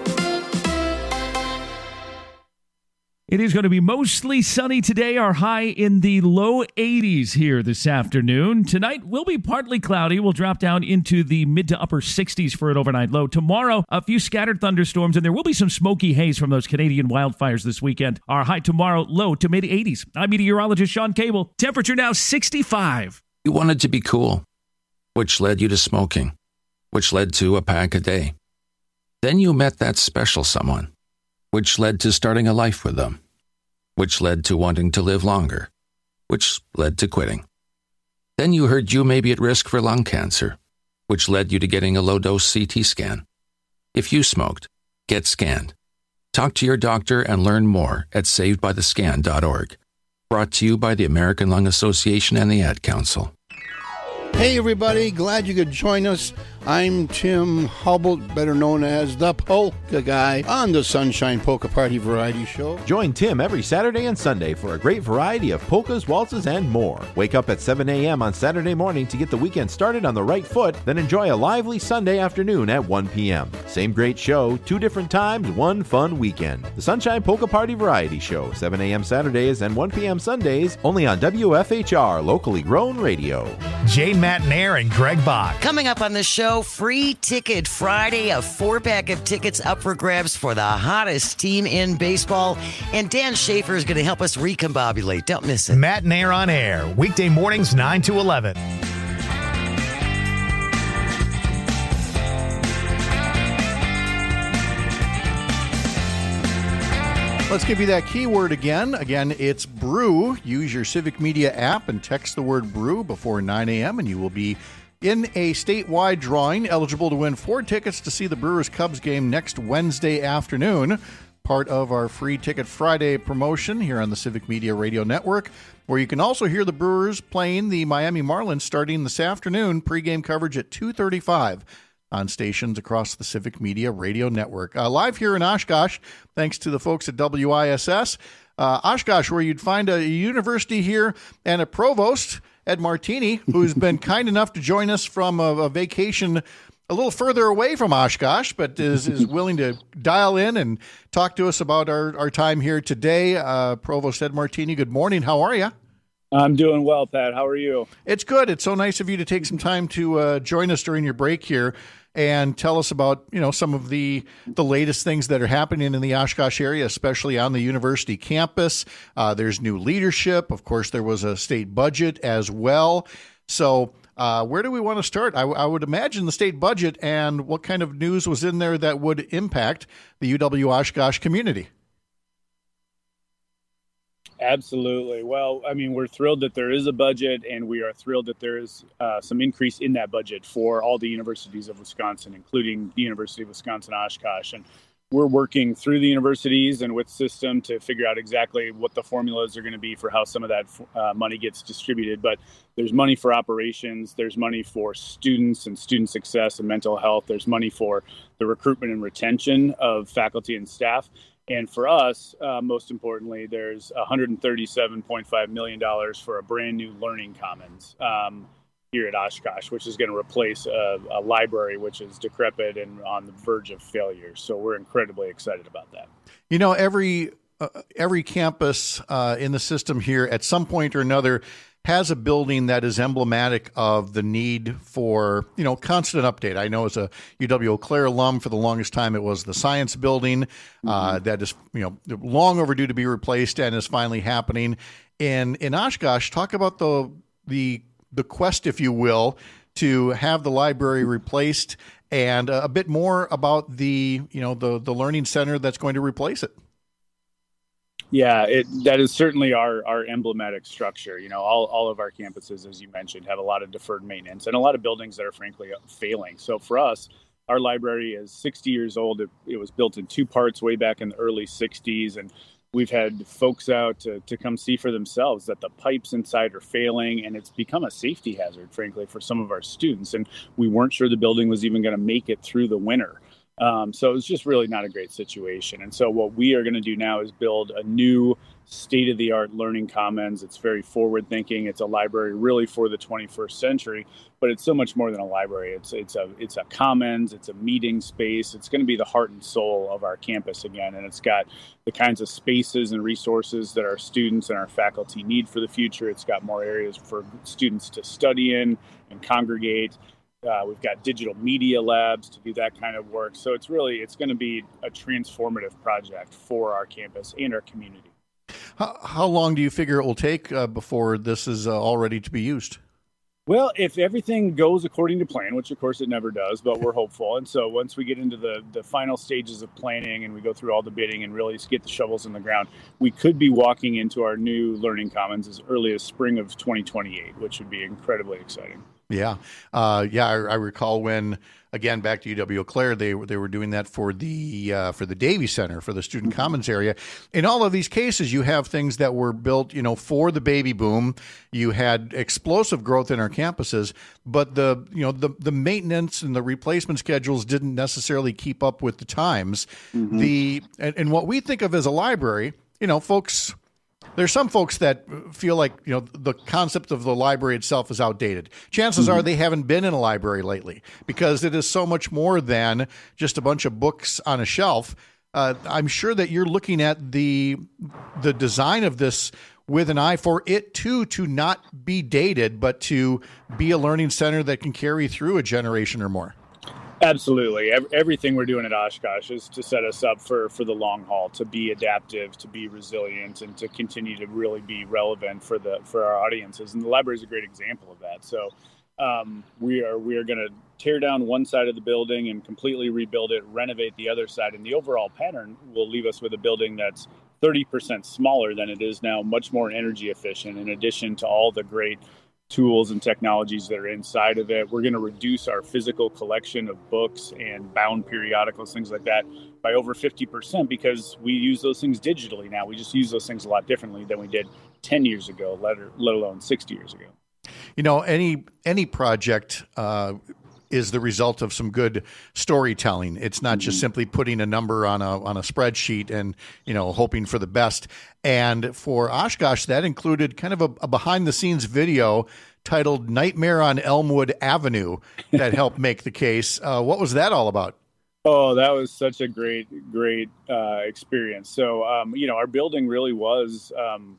It is going to be mostly sunny today. Our high in the low 80s here this afternoon. Tonight will be partly cloudy. We'll drop down into the mid to upper 60s for an overnight low. Tomorrow, a few scattered thunderstorms, and there will be some smoky haze from those Canadian wildfires this weekend. Our high tomorrow, low to mid 80s. I'm meteorologist Sean Cable. Temperature now 65. You wanted to be cool, which led you to smoking, which led to a pack a day. Then you met that special someone, which led to starting a life with them, which led to wanting to live longer, which led to quitting. Then you heard you may be at risk for lung cancer, which led you to getting a low-dose CT scan. If you smoked, get scanned. Talk to your doctor and learn more at savedbythescan.org. Brought to you by the American Lung Association and the Ad Council. Hey everybody, glad you could join us I'm Tim Hubble, better known as the Polka Guy, on the Sunshine Polka Party Variety Show. Join Tim every Saturday and Sunday for a great variety of polkas, waltzes, and more. Wake up at 7 a.m. on Saturday morning to get the weekend started on the right foot, then enjoy a lively Sunday afternoon at 1 p.m. Same great show, 2 different times, one fun weekend. The Sunshine Polka Party Variety Show, 7 a.m. Saturdays and 1 p.m. Sundays, only on WFHR, locally grown radio. Jane Matnair and Greg Bach. Coming up on the show, Free Ticket Friday, a 4-pack of tickets up for grabs for the hottest team in baseball. And Dan Schaefer is going to help us recombobulate. Don't miss it. Matnair on air, weekday mornings 9 to 11. Let's give you that keyword again. Again, it's brew. Use your Civic Media app and text the word brew before 9 a.m. and you will be in a statewide drawing, eligible to win 4 tickets to see the Brewers-Cubs game next Wednesday afternoon. Part of our Free Ticket Friday promotion here on the Civic Media Radio Network, where you can also hear the Brewers playing the Miami Marlins starting this afternoon. Pregame coverage at 2:35 on stations across the Civic Media Radio Network. Live here in Oshkosh, thanks to the folks at WISS. Oshkosh, where you'd find a university here and a provost, Ed Martini, who's been kind enough to join us from a vacation a little further away from Oshkosh, but is willing to dial in and talk to us about our time here today. Provost Ed Martini, good morning. How are you? I'm doing well, Pat. How are you? It's good. It's so nice of you to take some time to join us during your break here and tell us about, some of the latest things that are happening in the Oshkosh area, especially on the university campus. There's new leadership. Of course, there was a state budget as well. So where do we want to start? I would imagine the state budget, and what kind of news was in there that would impact the UW Oshkosh community? Absolutely. Well, we're thrilled that there is a budget, and we are thrilled that there is some increase in that budget for all the universities of Wisconsin, including the University of Wisconsin-Oshkosh. And we're working through the universities and with system to figure out exactly what the formulas are going to be for how some of that money gets distributed. But there's money for operations, there's money for students and student success and mental health, there's money for the recruitment and retention of faculty and staff. And for us, most importantly, there's $137.5 million for a brand new Learning Commons here at Oshkosh, which is going to replace a library which is decrepit and on the verge of failure. So we're incredibly excited about that. Every campus in the system here at some point or another has a building that is emblematic of the need for, constant update. I know as a UW Eau Claire alum, for the longest time, it was the science building that is, long overdue to be replaced and is finally happening. In Oshkosh, talk about the quest, if you will, to have the library replaced, and a bit more about the learning center that's going to replace it. Yeah, that is certainly our emblematic structure. All of our campuses, as you mentioned, have a lot of deferred maintenance and a lot of buildings that are frankly failing. So for us, our library is 60 years old. It was built in 2 parts way back in the early 60s. And we've had folks out to come see for themselves that the pipes inside are failing, and it's become a safety hazard, frankly, for some of our students. And we weren't sure the building was even going to make it through the winter. So it's just really not a great situation. And so what we are going to do now is build a new state-of-the-art Learning Commons. It's very forward-thinking. It's a library really for the 21st century, but it's so much more than a library. It's a commons. It's a meeting space. It's going to be the heart and soul of our campus again, and it's got the kinds of spaces and resources that our students and our faculty need for the future. It's got more areas for students to study in and congregate. We've got digital media labs to do that kind of work. So it's going to be a transformative project for our campus and our community. How long do you figure it will take before this is all ready to be used? Well, if everything goes according to plan, which of course it never does, but we're hopeful. And so once we get into the final stages of planning and we go through all the bidding and really get the shovels in the ground, we could be walking into our new Learning Commons as early as spring of 2028, which would be incredibly exciting. Yeah. I recall when, again, back to UW Eau Claire, they were doing that for the Davies Center, for the Student Commons area. In all of these cases, you have things that were built, for the baby boom. You had explosive growth in our campuses, but the maintenance and the replacement schedules didn't necessarily keep up with the times. And what we think of as a library, folks. There's some folks that feel like, the concept of the library itself is outdated. Chances are they haven't been in a library lately, because it is so much more than just a bunch of books on a shelf. I'm sure that you're looking at the design of this with an eye for it, too, to not be dated, but to be a learning center that can carry through a generation or more. Absolutely. Everything we're doing at Oshkosh is to set us up for the long haul, to be adaptive, to be resilient, and to continue to really be relevant for our audiences. And the library is a great example of that. So we are going to tear down one side of the building and completely rebuild it, renovate the other side. And the overall pattern will leave us with a building that's 30% smaller than it is now, much more energy efficient, in addition to all the great tools and technologies that are inside of it. We're going to reduce our physical collection of books and bound periodicals, things like that, by over 50%, because we use those things digitally now. We just use those things a lot differently than we did 10 years ago, let alone 60 years ago. Any project is the result of some good storytelling. It's not just simply putting a number on a spreadsheet and, hoping for the best. And for Oshkosh, that included kind of a behind-the-scenes video titled "Nightmare on Elmwood Avenue" that helped make the case. What was that all about? Oh, that was such a great experience. So, our building really was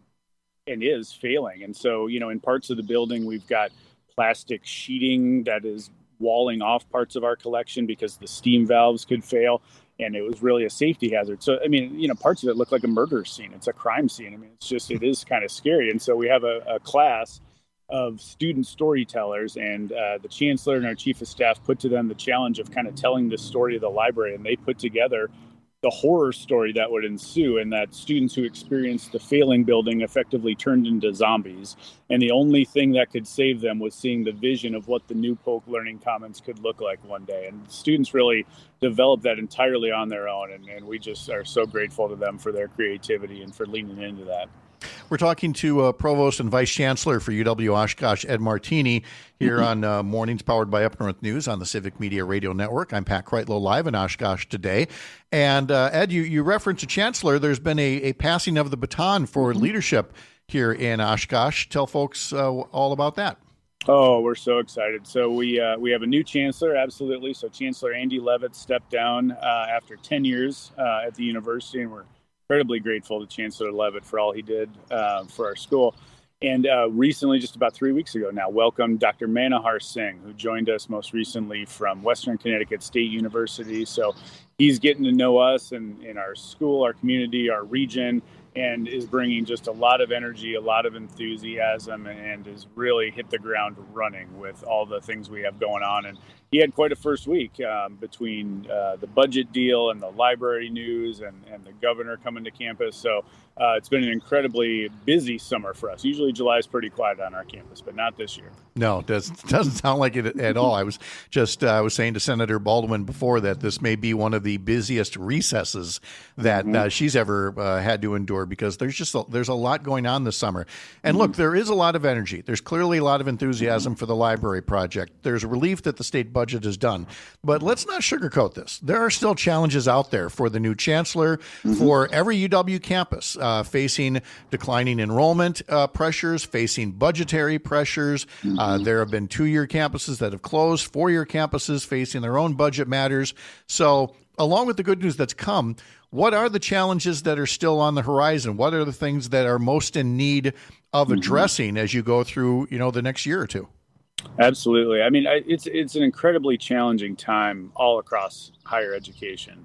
and is failing. And so, in parts of the building, we've got plastic sheeting that is walling off parts of our collection because the steam valves could fail. And it was really a safety hazard. So, parts of it look like a murder scene. It's a crime scene. It is kind of scary. And so we have a class of student storytellers, and the chancellor and our chief of staff put to them the challenge of kind of telling the story of the library. And they put together the horror story that would ensue, and that students who experienced the failing building effectively turned into zombies. And the only thing that could save them was seeing the vision of what the new Polk Learning Commons could look like one day. And students really developed that entirely on their own. And we just are so grateful to them for their creativity and for leaning into that. We're talking to Provost and Vice Chancellor for UW Oshkosh, Ed Martini, here on Mornings Powered by Up North News on the Civic Media Radio Network. I'm Pat Kreitlow, live in Oshkosh today. And Ed, you referenced a chancellor. There's been a passing of the baton for leadership here in Oshkosh. Tell folks all about that. Oh, we're so excited. So we have a new chancellor, absolutely. So Chancellor Andy Levitt stepped down after 10 years at the university, and we're incredibly grateful to Chancellor Levitt for all he did for our school. And recently, just about 3 weeks ago now, welcomed Dr. Manohar Singh, who joined us most recently from Western Connecticut State University. So he's getting to know us and in our school, our community, our region, and is bringing just a lot of energy, a lot of enthusiasm, and has really hit the ground running with all the things we have going on. And he had quite a first week between the budget deal and the library news and the governor coming to campus. So it's been an incredibly busy summer for us. Usually July is pretty quiet on our campus, but not this year. No, it doesn't sound like it at all. I was saying to Senator Baldwin before that this may be one of the busiest recesses that she's ever had to endure, because there's a lot going on this summer. And look, there is a lot of energy. There's clearly a lot of enthusiasm for the library project. There's relief that the state budget is done. But let's not sugarcoat this. There are still challenges out there for the new chancellor, for every UW campus, facing declining enrollment pressures, facing budgetary pressures. There have been 2-year campuses that have closed, 4-year campuses facing their own budget matters. So along with the good news that's come, what are the challenges that are still on the horizon? What are the things that are most in need of addressing as you go through, the next year or two? Absolutely. It's an incredibly challenging time all across higher education.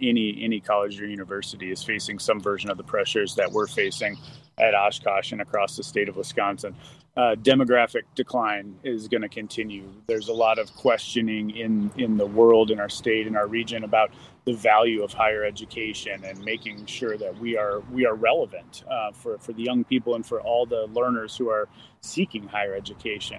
Any college or university is facing some version of the pressures that we're facing at Oshkosh and across the state of Wisconsin. Demographic decline is going to continue. There's a lot of questioning in the world, in our state, in our region, about the value of higher education and making sure that we are relevant for the young people and for all the learners who are seeking higher education.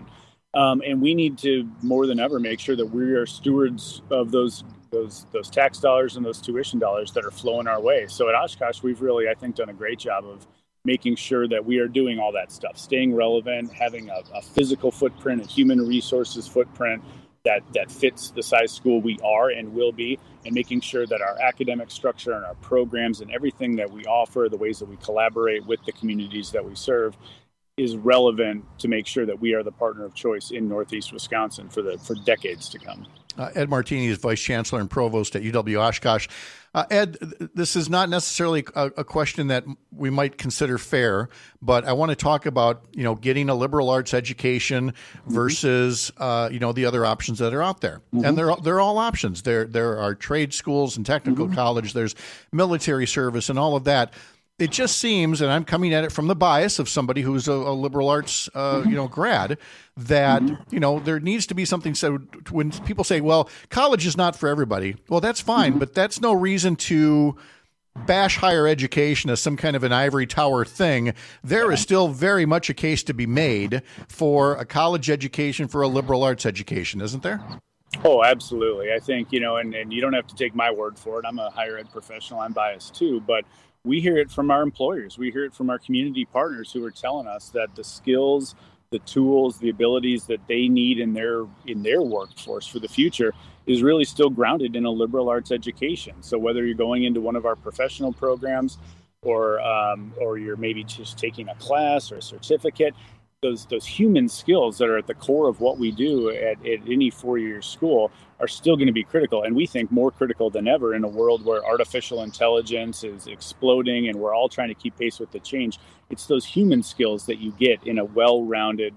And we need to more than ever make sure that we are stewards of those tax dollars and those tuition dollars that are flowing our way. So at Oshkosh, we've really, I think, done a great job of making sure that we are doing all that stuff, staying relevant, having a physical footprint, a human resources footprint that fits the size school we are and will be, and making sure that our academic structure and our programs and everything that we offer, the ways that we collaborate with the communities that we serve, is relevant to make sure that we are the partner of choice in Northeast Wisconsin for decades to come. Ed Martini is Vice Chancellor and Provost at UW Oshkosh. Ed, this is not necessarily a question that we might consider fair, but I want to talk about, getting a liberal arts education versus, the other options that are out there. And they're all options. There are trade schools and technical college. There's military service and all of that. It just seems, and I'm coming at it from the bias of somebody who's a liberal arts, grad, that, there needs to be something said when people say, well, college is not for everybody. Well, that's fine, but that's no reason to bash higher education as some kind of an ivory tower thing. There is still very much a case to be made for a college education, for a liberal arts education, isn't there? Oh, absolutely. I think, and you don't have to take my word for it. I'm a higher ed professional. I'm biased too, but we hear it from our employers. We hear it from our community partners who are telling us that the skills, the tools, the abilities that they need in their workforce for the future is really still grounded in a liberal arts education. So whether you're going into one of our professional programs or you're maybe just taking a class or a certificate, those human skills that are at the core of what we do at any four-year school are still going to be critical, and we think more critical than ever in a world where artificial intelligence is exploding and we're all trying to keep pace with the change. It's those human skills that you get in a well-rounded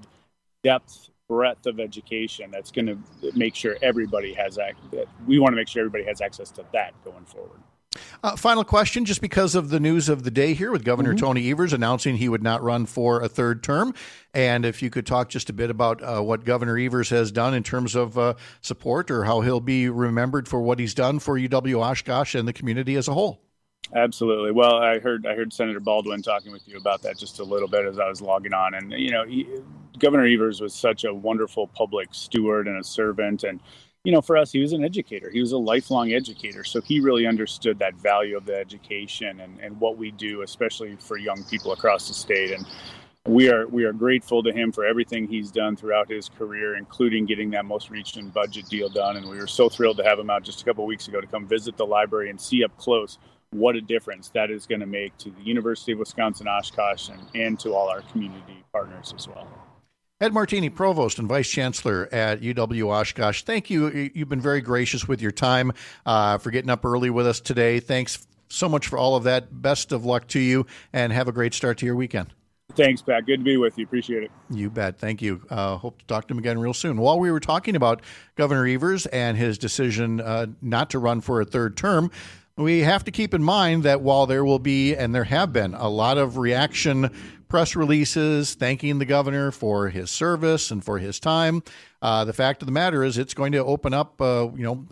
breadth of education that's going to make sure everybody has we want to make sure everybody has access to that going forward. Final question, just because of the news of the day here with Governor Tony Evers announcing he would not run for a third term. And if you could talk just a bit about what Governor Evers has done in terms of support, or how he'll be remembered for what he's done for UW Oshkosh and the community as a whole. Absolutely. Well, I heard Senator Baldwin talking with you about that just a little bit as I was logging on. And, Governor Evers was such a wonderful public steward and a servant. And, for us, he was an educator. He was a lifelong educator. So he really understood that value of the education and what we do, especially for young people across the state. And we are grateful to him for everything he's done throughout his career, including getting that most recent budget deal done. And we were so thrilled to have him out just a couple of weeks ago to come visit the library and see up close what a difference that is going to make to the University of Wisconsin-Oshkosh and to all our community partners as well. Ed Martini, Provost and Vice Chancellor at UW Oshkosh, thank you. You've been very gracious with your time, for getting up early with us today. Thanks so much for all of that. Best of luck to you, and have a great start to your weekend. Thanks, Pat. Good to be with you. Appreciate it. You bet. Thank you. Hope to talk to him again real soon. While we were talking about Governor Evers and his decision not to run for a third term, we have to keep in mind that while there will be, and there have been, a lot of reaction press releases thanking the governor for his service and for his time, the fact of the matter is it's going to open up a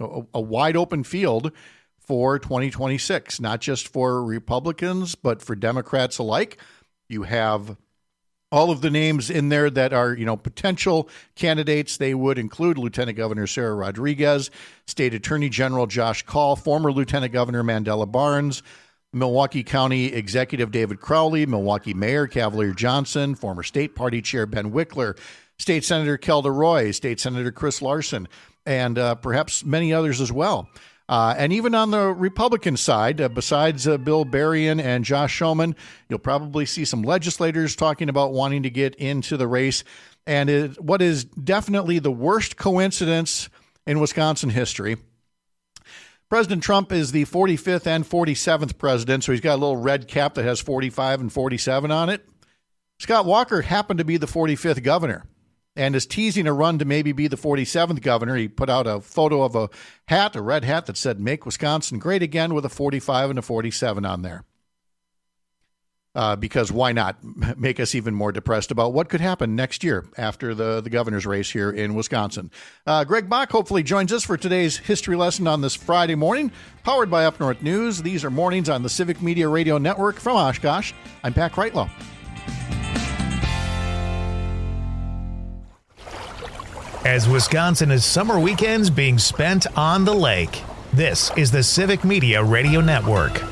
wide open field for 2026, not just for Republicans, but for Democrats alike. You have all of the names in there that are, potential candidates. They would include Lieutenant Governor Sarah Rodriguez, State Attorney General Josh Kaul, former Lieutenant Governor Mandela Barnes, Milwaukee County Executive David Crowley, Milwaukee Mayor Cavalier Johnson, former State Party Chair Ben Wickler, State Senator Kelda Roy, State Senator Chris Larson, and perhaps many others as well. And even on the Republican side, besides Bill Berrien and Josh Schoeman, you'll probably see some legislators talking about wanting to get into the race. And what is definitely the worst coincidence in Wisconsin history, President Trump is the 45th and 47th president, so he's got a little red cap that has 45 and 47 on it. Scott Walker happened to be the 45th governor and is teasing a run to maybe be the 47th governor. He put out a photo of a red hat that said, "Make Wisconsin Great Again," with a 45 and a 47 on there. Because why not make us even more depressed about what could happen next year after the governor's race here in Wisconsin? Greg Bach hopefully joins us for today's history lesson on this Friday morning, powered by Up North News. These are mornings on the Civic Media Radio Network from Oshkosh. I'm Pat Kreitlow. as Wisconsin is summer weekends being spent on the lake. This is the Civic Media Radio Network.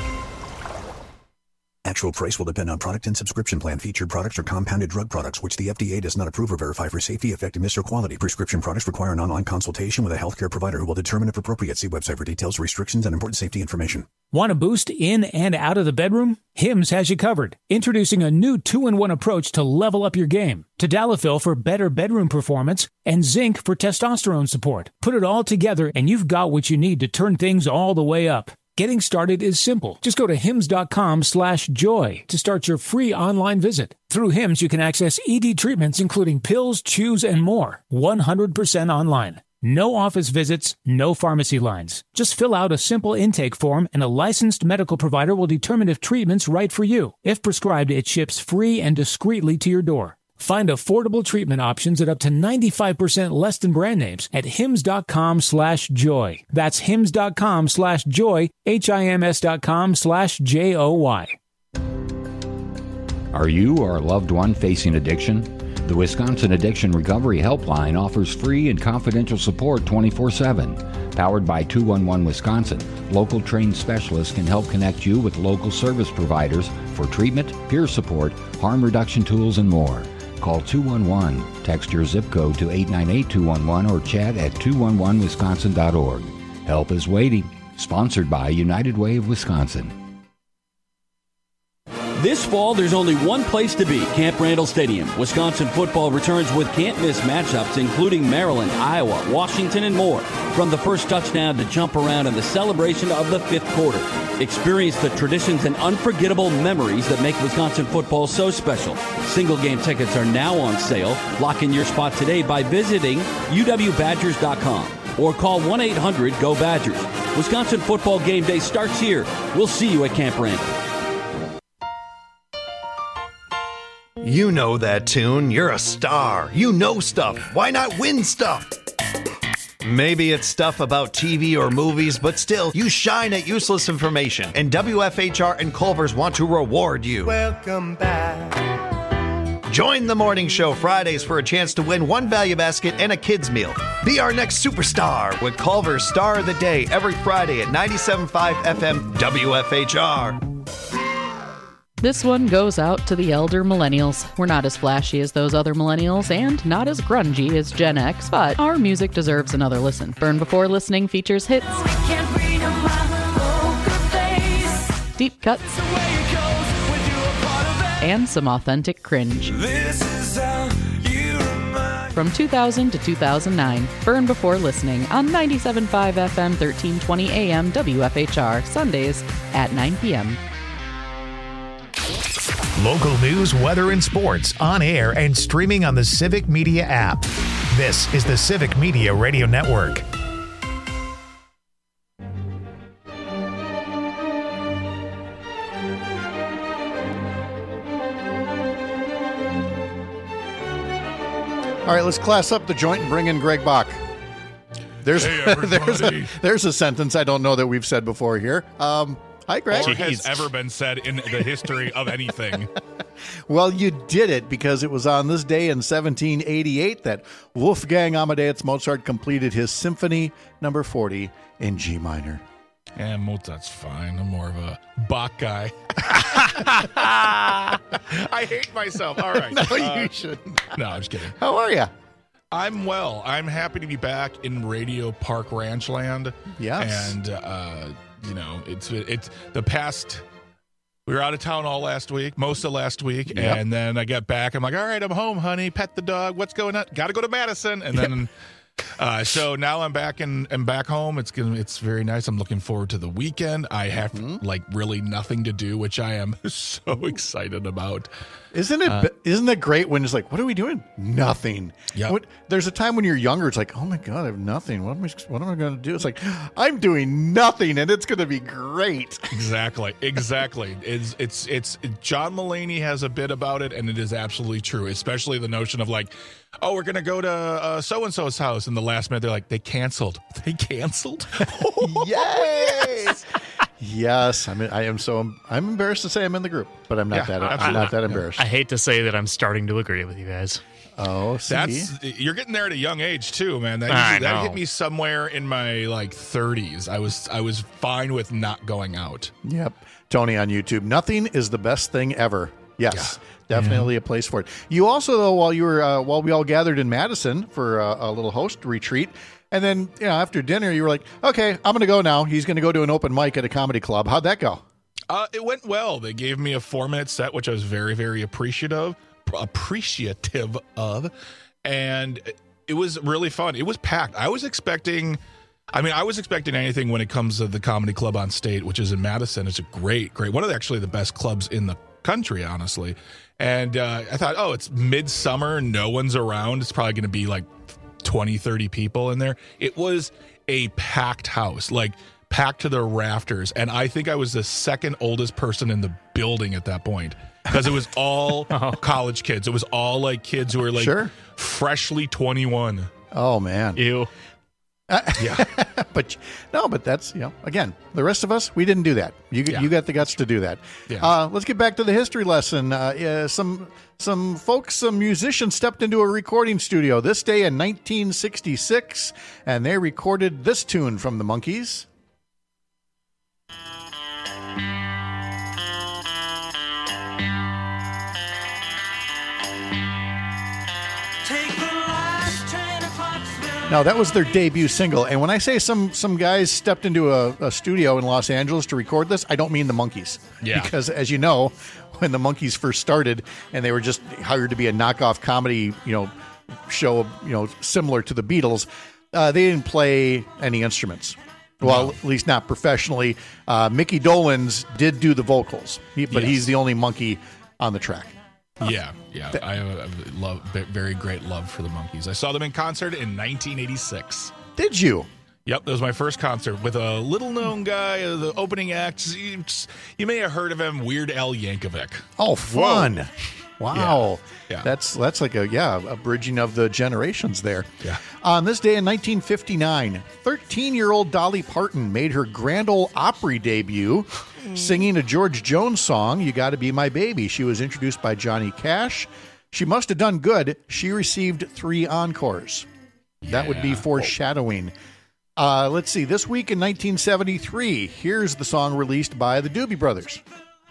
Actual price will depend on product and subscription plan. Featured products are compounded drug products, which the FDA does not approve or verify for safety, effectiveness, or quality. Prescription products require an online consultation with a healthcare provider who will determine if appropriate. See website for details, restrictions, and important safety information. Want a boost in and out of the bedroom? Hims has you covered. Introducing a new 2-in-1 approach to level up your game. Tadalafil for better bedroom performance and zinc for testosterone support. Put it all together and you've got what you need to turn things all the way up. Getting started is simple. Just go to hims.com/joy to start your free online visit. Through Hims, you can access ED treatments including pills, chews, and more. 100% online. No office visits, no pharmacy lines. Just fill out a simple intake form and a licensed medical provider will determine if treatment's right for you. If prescribed, it ships free and discreetly to your door. Find affordable treatment options at up to 95% less than brand names at hims.com/joy. That's hims.com/joy, HIMS.com/JOY. Are you or a loved one facing addiction? The Wisconsin Addiction Recovery Helpline offers free and confidential support 24/7. Powered by 211 Wisconsin, local trained specialists can help connect you with local service providers for treatment, peer support, harm reduction tools, and more. Call 211, text your zip code to 898-211 or chat at 211wisconsin.org. Help is waiting. Sponsored by United Way of Wisconsin. This fall, there's only one place to be, Camp Randall Stadium. Wisconsin football returns with can't-miss matchups, including Maryland, Iowa, Washington, and more. From the first touchdown to jump around in the celebration of the fifth quarter. Experience the traditions and unforgettable memories that make Wisconsin football so special. Single-game tickets are now on sale. Lock in your spot today by visiting uwbadgers.com or call 1-800-GO-BADGERS. Wisconsin football game day starts here. We'll see you at Camp Randall. You know that tune. You're a star. You know stuff. Why not win stuff? Maybe it's stuff about TV or movies, but still, you shine at useless information. And WFHR and Culver's want to reward you. Welcome back. Join the morning show Fridays for a chance to win one value basket and a kid's meal. Be our next superstar with Culver's Star of the Day every Friday at 97.5 FM WFHR. This one goes out to the elder millennials. We're not as flashy as those other millennials and not as grungy as Gen X, but our music deserves another listen. Burn Before Listening features hits, deep cuts, and some authentic cringe. From 2000 to 2009, Burn Before Listening on 97.5 FM, 1320 AM WFHR, Sundays at 9 p.m. Local news, weather, and sports on air and streaming on the Civic Media app. This is the Civic Media Radio Network. All right, let's class up the joint and bring in Greg Bach. There's a sentence I don't know that we've said before here. Hi, Greg. Or has ever been said in the history of anything. Well, you did it because it was on this day in 1788 that Wolfgang Amadeus Mozart completed his Symphony No. 40 in G minor. Yeah, Mozart's fine. I'm more of a Bach guy. I hate myself. All right. No, you shouldn't. No, I'm just kidding. How are you? I'm well. I'm happy to be back in Radio Park Ranch land. Yes. And, it's the past. We were out of town all last week, most of last week. Yep. And then I got back. I'm like, all right, I'm home, honey. Pet the dog. What's going on? Got to go to Madison. And then... so now I'm back and back home. It's very nice. I'm looking forward to the weekend. I have really nothing to do, which I am so excited about. Isn't it great when it's like, what are we doing? Nothing. Yeah. There's a time when you're younger, it's like, oh my God, I have nothing. What am I going to do? It's like, I'm doing nothing, and it's going to be great. Exactly. It's John Mulaney has a bit about it, and it is absolutely true. Especially the notion of like, oh, we're going to go to so and so's house, and the last minute they're like, they canceled. They canceled. Yes. Yes, I'm embarrassed to say I'm in the group, but I'm not I'm not that embarrassed. I hate to say that I'm starting to agree with you guys. Oh, see? You're getting there at a young age too, man. That hit me somewhere in my 30s. I was fine with not going out. Yep. Tony on YouTube. Nothing is the best thing ever. Yes, definitely a place for it. You also, though, while we all gathered in Madison for a little host retreat, and then after dinner, you were like, "Okay, I'm going to go now." He's going to go to an open mic at a comedy club. How'd that go? It went well. They gave me a 4-minute set, which I was very, very appreciative of, and it was really fun. It was packed. I was expecting anything when it comes to the comedy club on State, which is in Madison. It's a great one of the best clubs in the country, honestly. And I thought, it's midsummer, no one's around. It's probably going to be 20, 30 people in there. It was a packed house, packed to the rafters. And I think I was the second oldest person in the building at that point, because it was all college kids. It was all kids who were freshly 21. Oh, man. Ew. Yeah. but that's, again, the rest of us, we didn't do that. You got the guts to do that. Yeah. Let's get back to the history lesson. Some folks, some musicians stepped into a recording studio this day in 1966, and they recorded this tune from the Monkees. Now, that was their debut single, and when I say some guys stepped into a studio in Los Angeles to record this, I don't mean the Monkees. Yeah. Because, as you know, when the Monkees first started, and they were just hired to be a knockoff comedy, show, similar to the Beatles, they didn't play any instruments. Well, at least not professionally. Mickey Dolenz did do the vocals, but he's the only monkey on the track. Yeah. I have a very great love for the Monkees. I saw them in concert in 1986. Did you? Yep, that was my first concert with a little-known guy, the opening act. You may have heard of him, Weird Al Yankovic. Oh, fun. Whoa. Wow. Yeah. That's like a bridging of the generations there. Yeah. On this day in 1959, 13-year-old Dolly Parton made her Grand Ole Opry debut singing a George Jones song, You Gotta Be My Baby. She was introduced by Johnny Cash. She must have done good. She received 3 encores. That would be foreshadowing. Let's see. This week in 1973, here's the song released by the Doobie Brothers.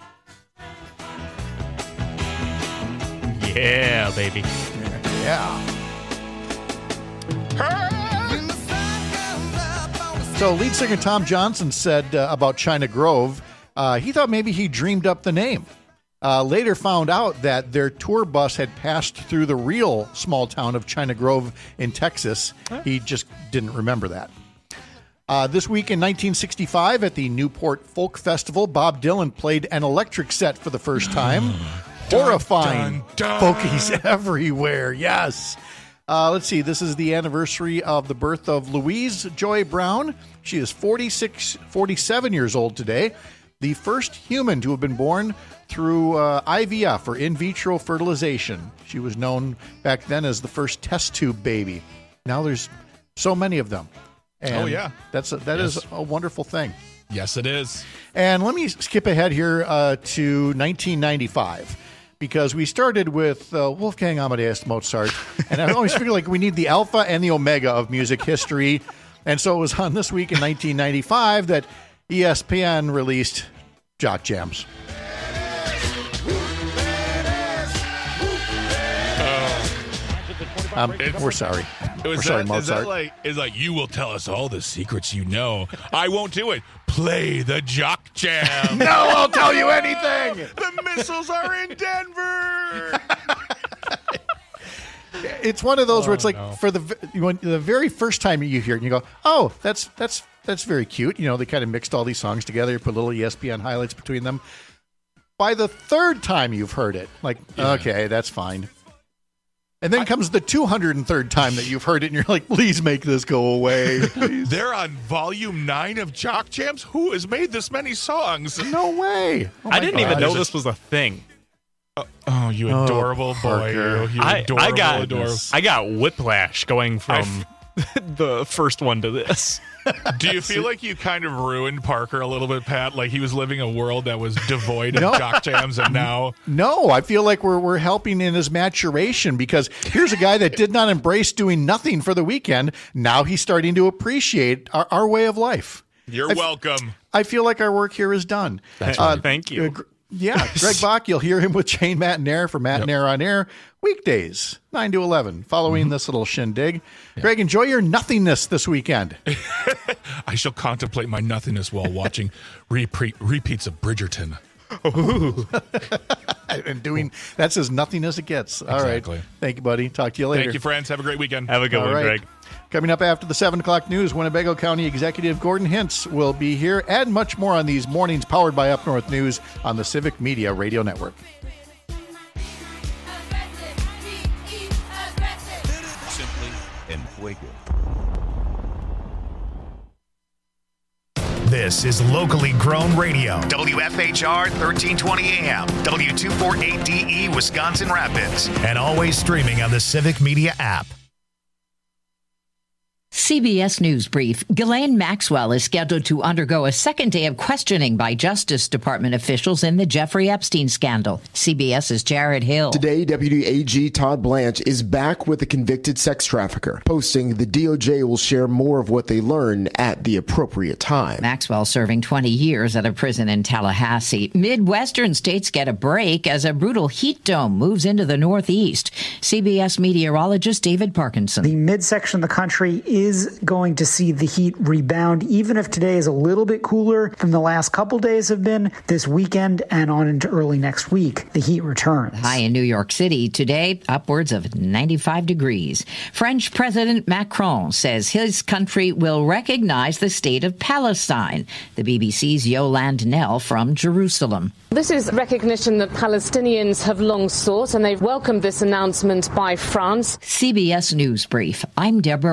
Yeah, baby. Yeah. So lead singer Tom Johnson said about China Grove, he thought maybe he dreamed up the name. Later found out that their tour bus had passed through the real small town of China Grove in Texas. He just didn't remember that. This week in 1965 at the Newport Folk Festival, Bob Dylan played an electric set for the first time. Horrifying. Folkies everywhere. Yes. Let's see. This is the anniversary of the birth of Louise Joy Brown. She is 47 years old today. The first human to have been born through IVF, or in vitro fertilization. She was known back then as the first test tube baby. Now there's so many of them. And that is a wonderful thing. Yes, it is. And let me skip ahead here to 1995. Because we started with Wolfgang Amadeus Mozart, and I always feel like we need the alpha and the omega of music history. And so it was on this week in 1995 that ESPN released Jock Jams. We're sorry. We're sorry, Mozart. It's like, you will tell us all the secrets you know. I won't do it. Play the Jock Jam. No, I'll tell you anything. The missiles are in Denver. It's one of those where it's like for the very first time you hear it, and you go, "Oh, that's very cute." They kind of mixed all these songs together, put little ESPN highlights between them. By the third time you've heard it, okay, that's fine. And then comes the 203rd time that you've heard it, and you're like, please make this go away. Please. They're on volume 9 of Jock Jams? Who has made this many songs? No way. Oh, I didn't even know this was a thing. Oh, you adorable boy. You adorable. I got whiplash going from the first one to this. Do you feel like you kind of ruined Parker a little bit, Pat? Like he was living a world that was devoid of jock jams, and now... No, I feel like we're helping in his maturation, because here's a guy that did not embrace doing nothing for the weekend. Now he's starting to appreciate our way of life. You're welcome. I feel like our work here is done. That's right. Thank you. Greg Bach, you'll hear him with Shane Matanair for Matanair on Air, weekdays, 9 to 11, following this little shindig. Yeah. Greg, enjoy your nothingness this weekend. I shall contemplate my nothingness while watching repeats of Bridgerton. And that's as nothing as it gets. All exactly. Right. Thank you, buddy. Talk to you later. Thank you, friends. Have a great weekend. Have a good one, Greg. Coming up after the 7 o'clock news, Winnebago County Executive Gordon Hintz will be here, and much more on these mornings powered by Up North News on the Civic Media Radio Network. Simply en fuego. This is locally grown radio. WFHR 1320 AM, W248DE Wisconsin Rapids, and always streaming on the Civic Media app. CBS News Brief. Ghislaine Maxwell is scheduled to undergo a second day of questioning by Justice Department officials in the Jeffrey Epstein scandal. CBS's Jared Hill. Today, Deputy AG Todd Blanche is back with a convicted sex trafficker, posting the DOJ will share more of what they learn at the appropriate time. Maxwell serving 20 years at a prison in Tallahassee. Midwestern states get a break as a brutal heat dome moves into the Northeast. CBS meteorologist David Parkinson. The midsection of the country is going to see the heat rebound, even if today is a little bit cooler than the last couple days have been. This weekend and on into early next week, the heat returns. High in New York City today, upwards of 95 degrees. French President Macron says his country will recognize the state of Palestine. The BBC's Yolande Knell from Jerusalem. This is recognition that Palestinians have long sought, and they've welcomed this announcement by France. CBS News Brief. I'm Deborah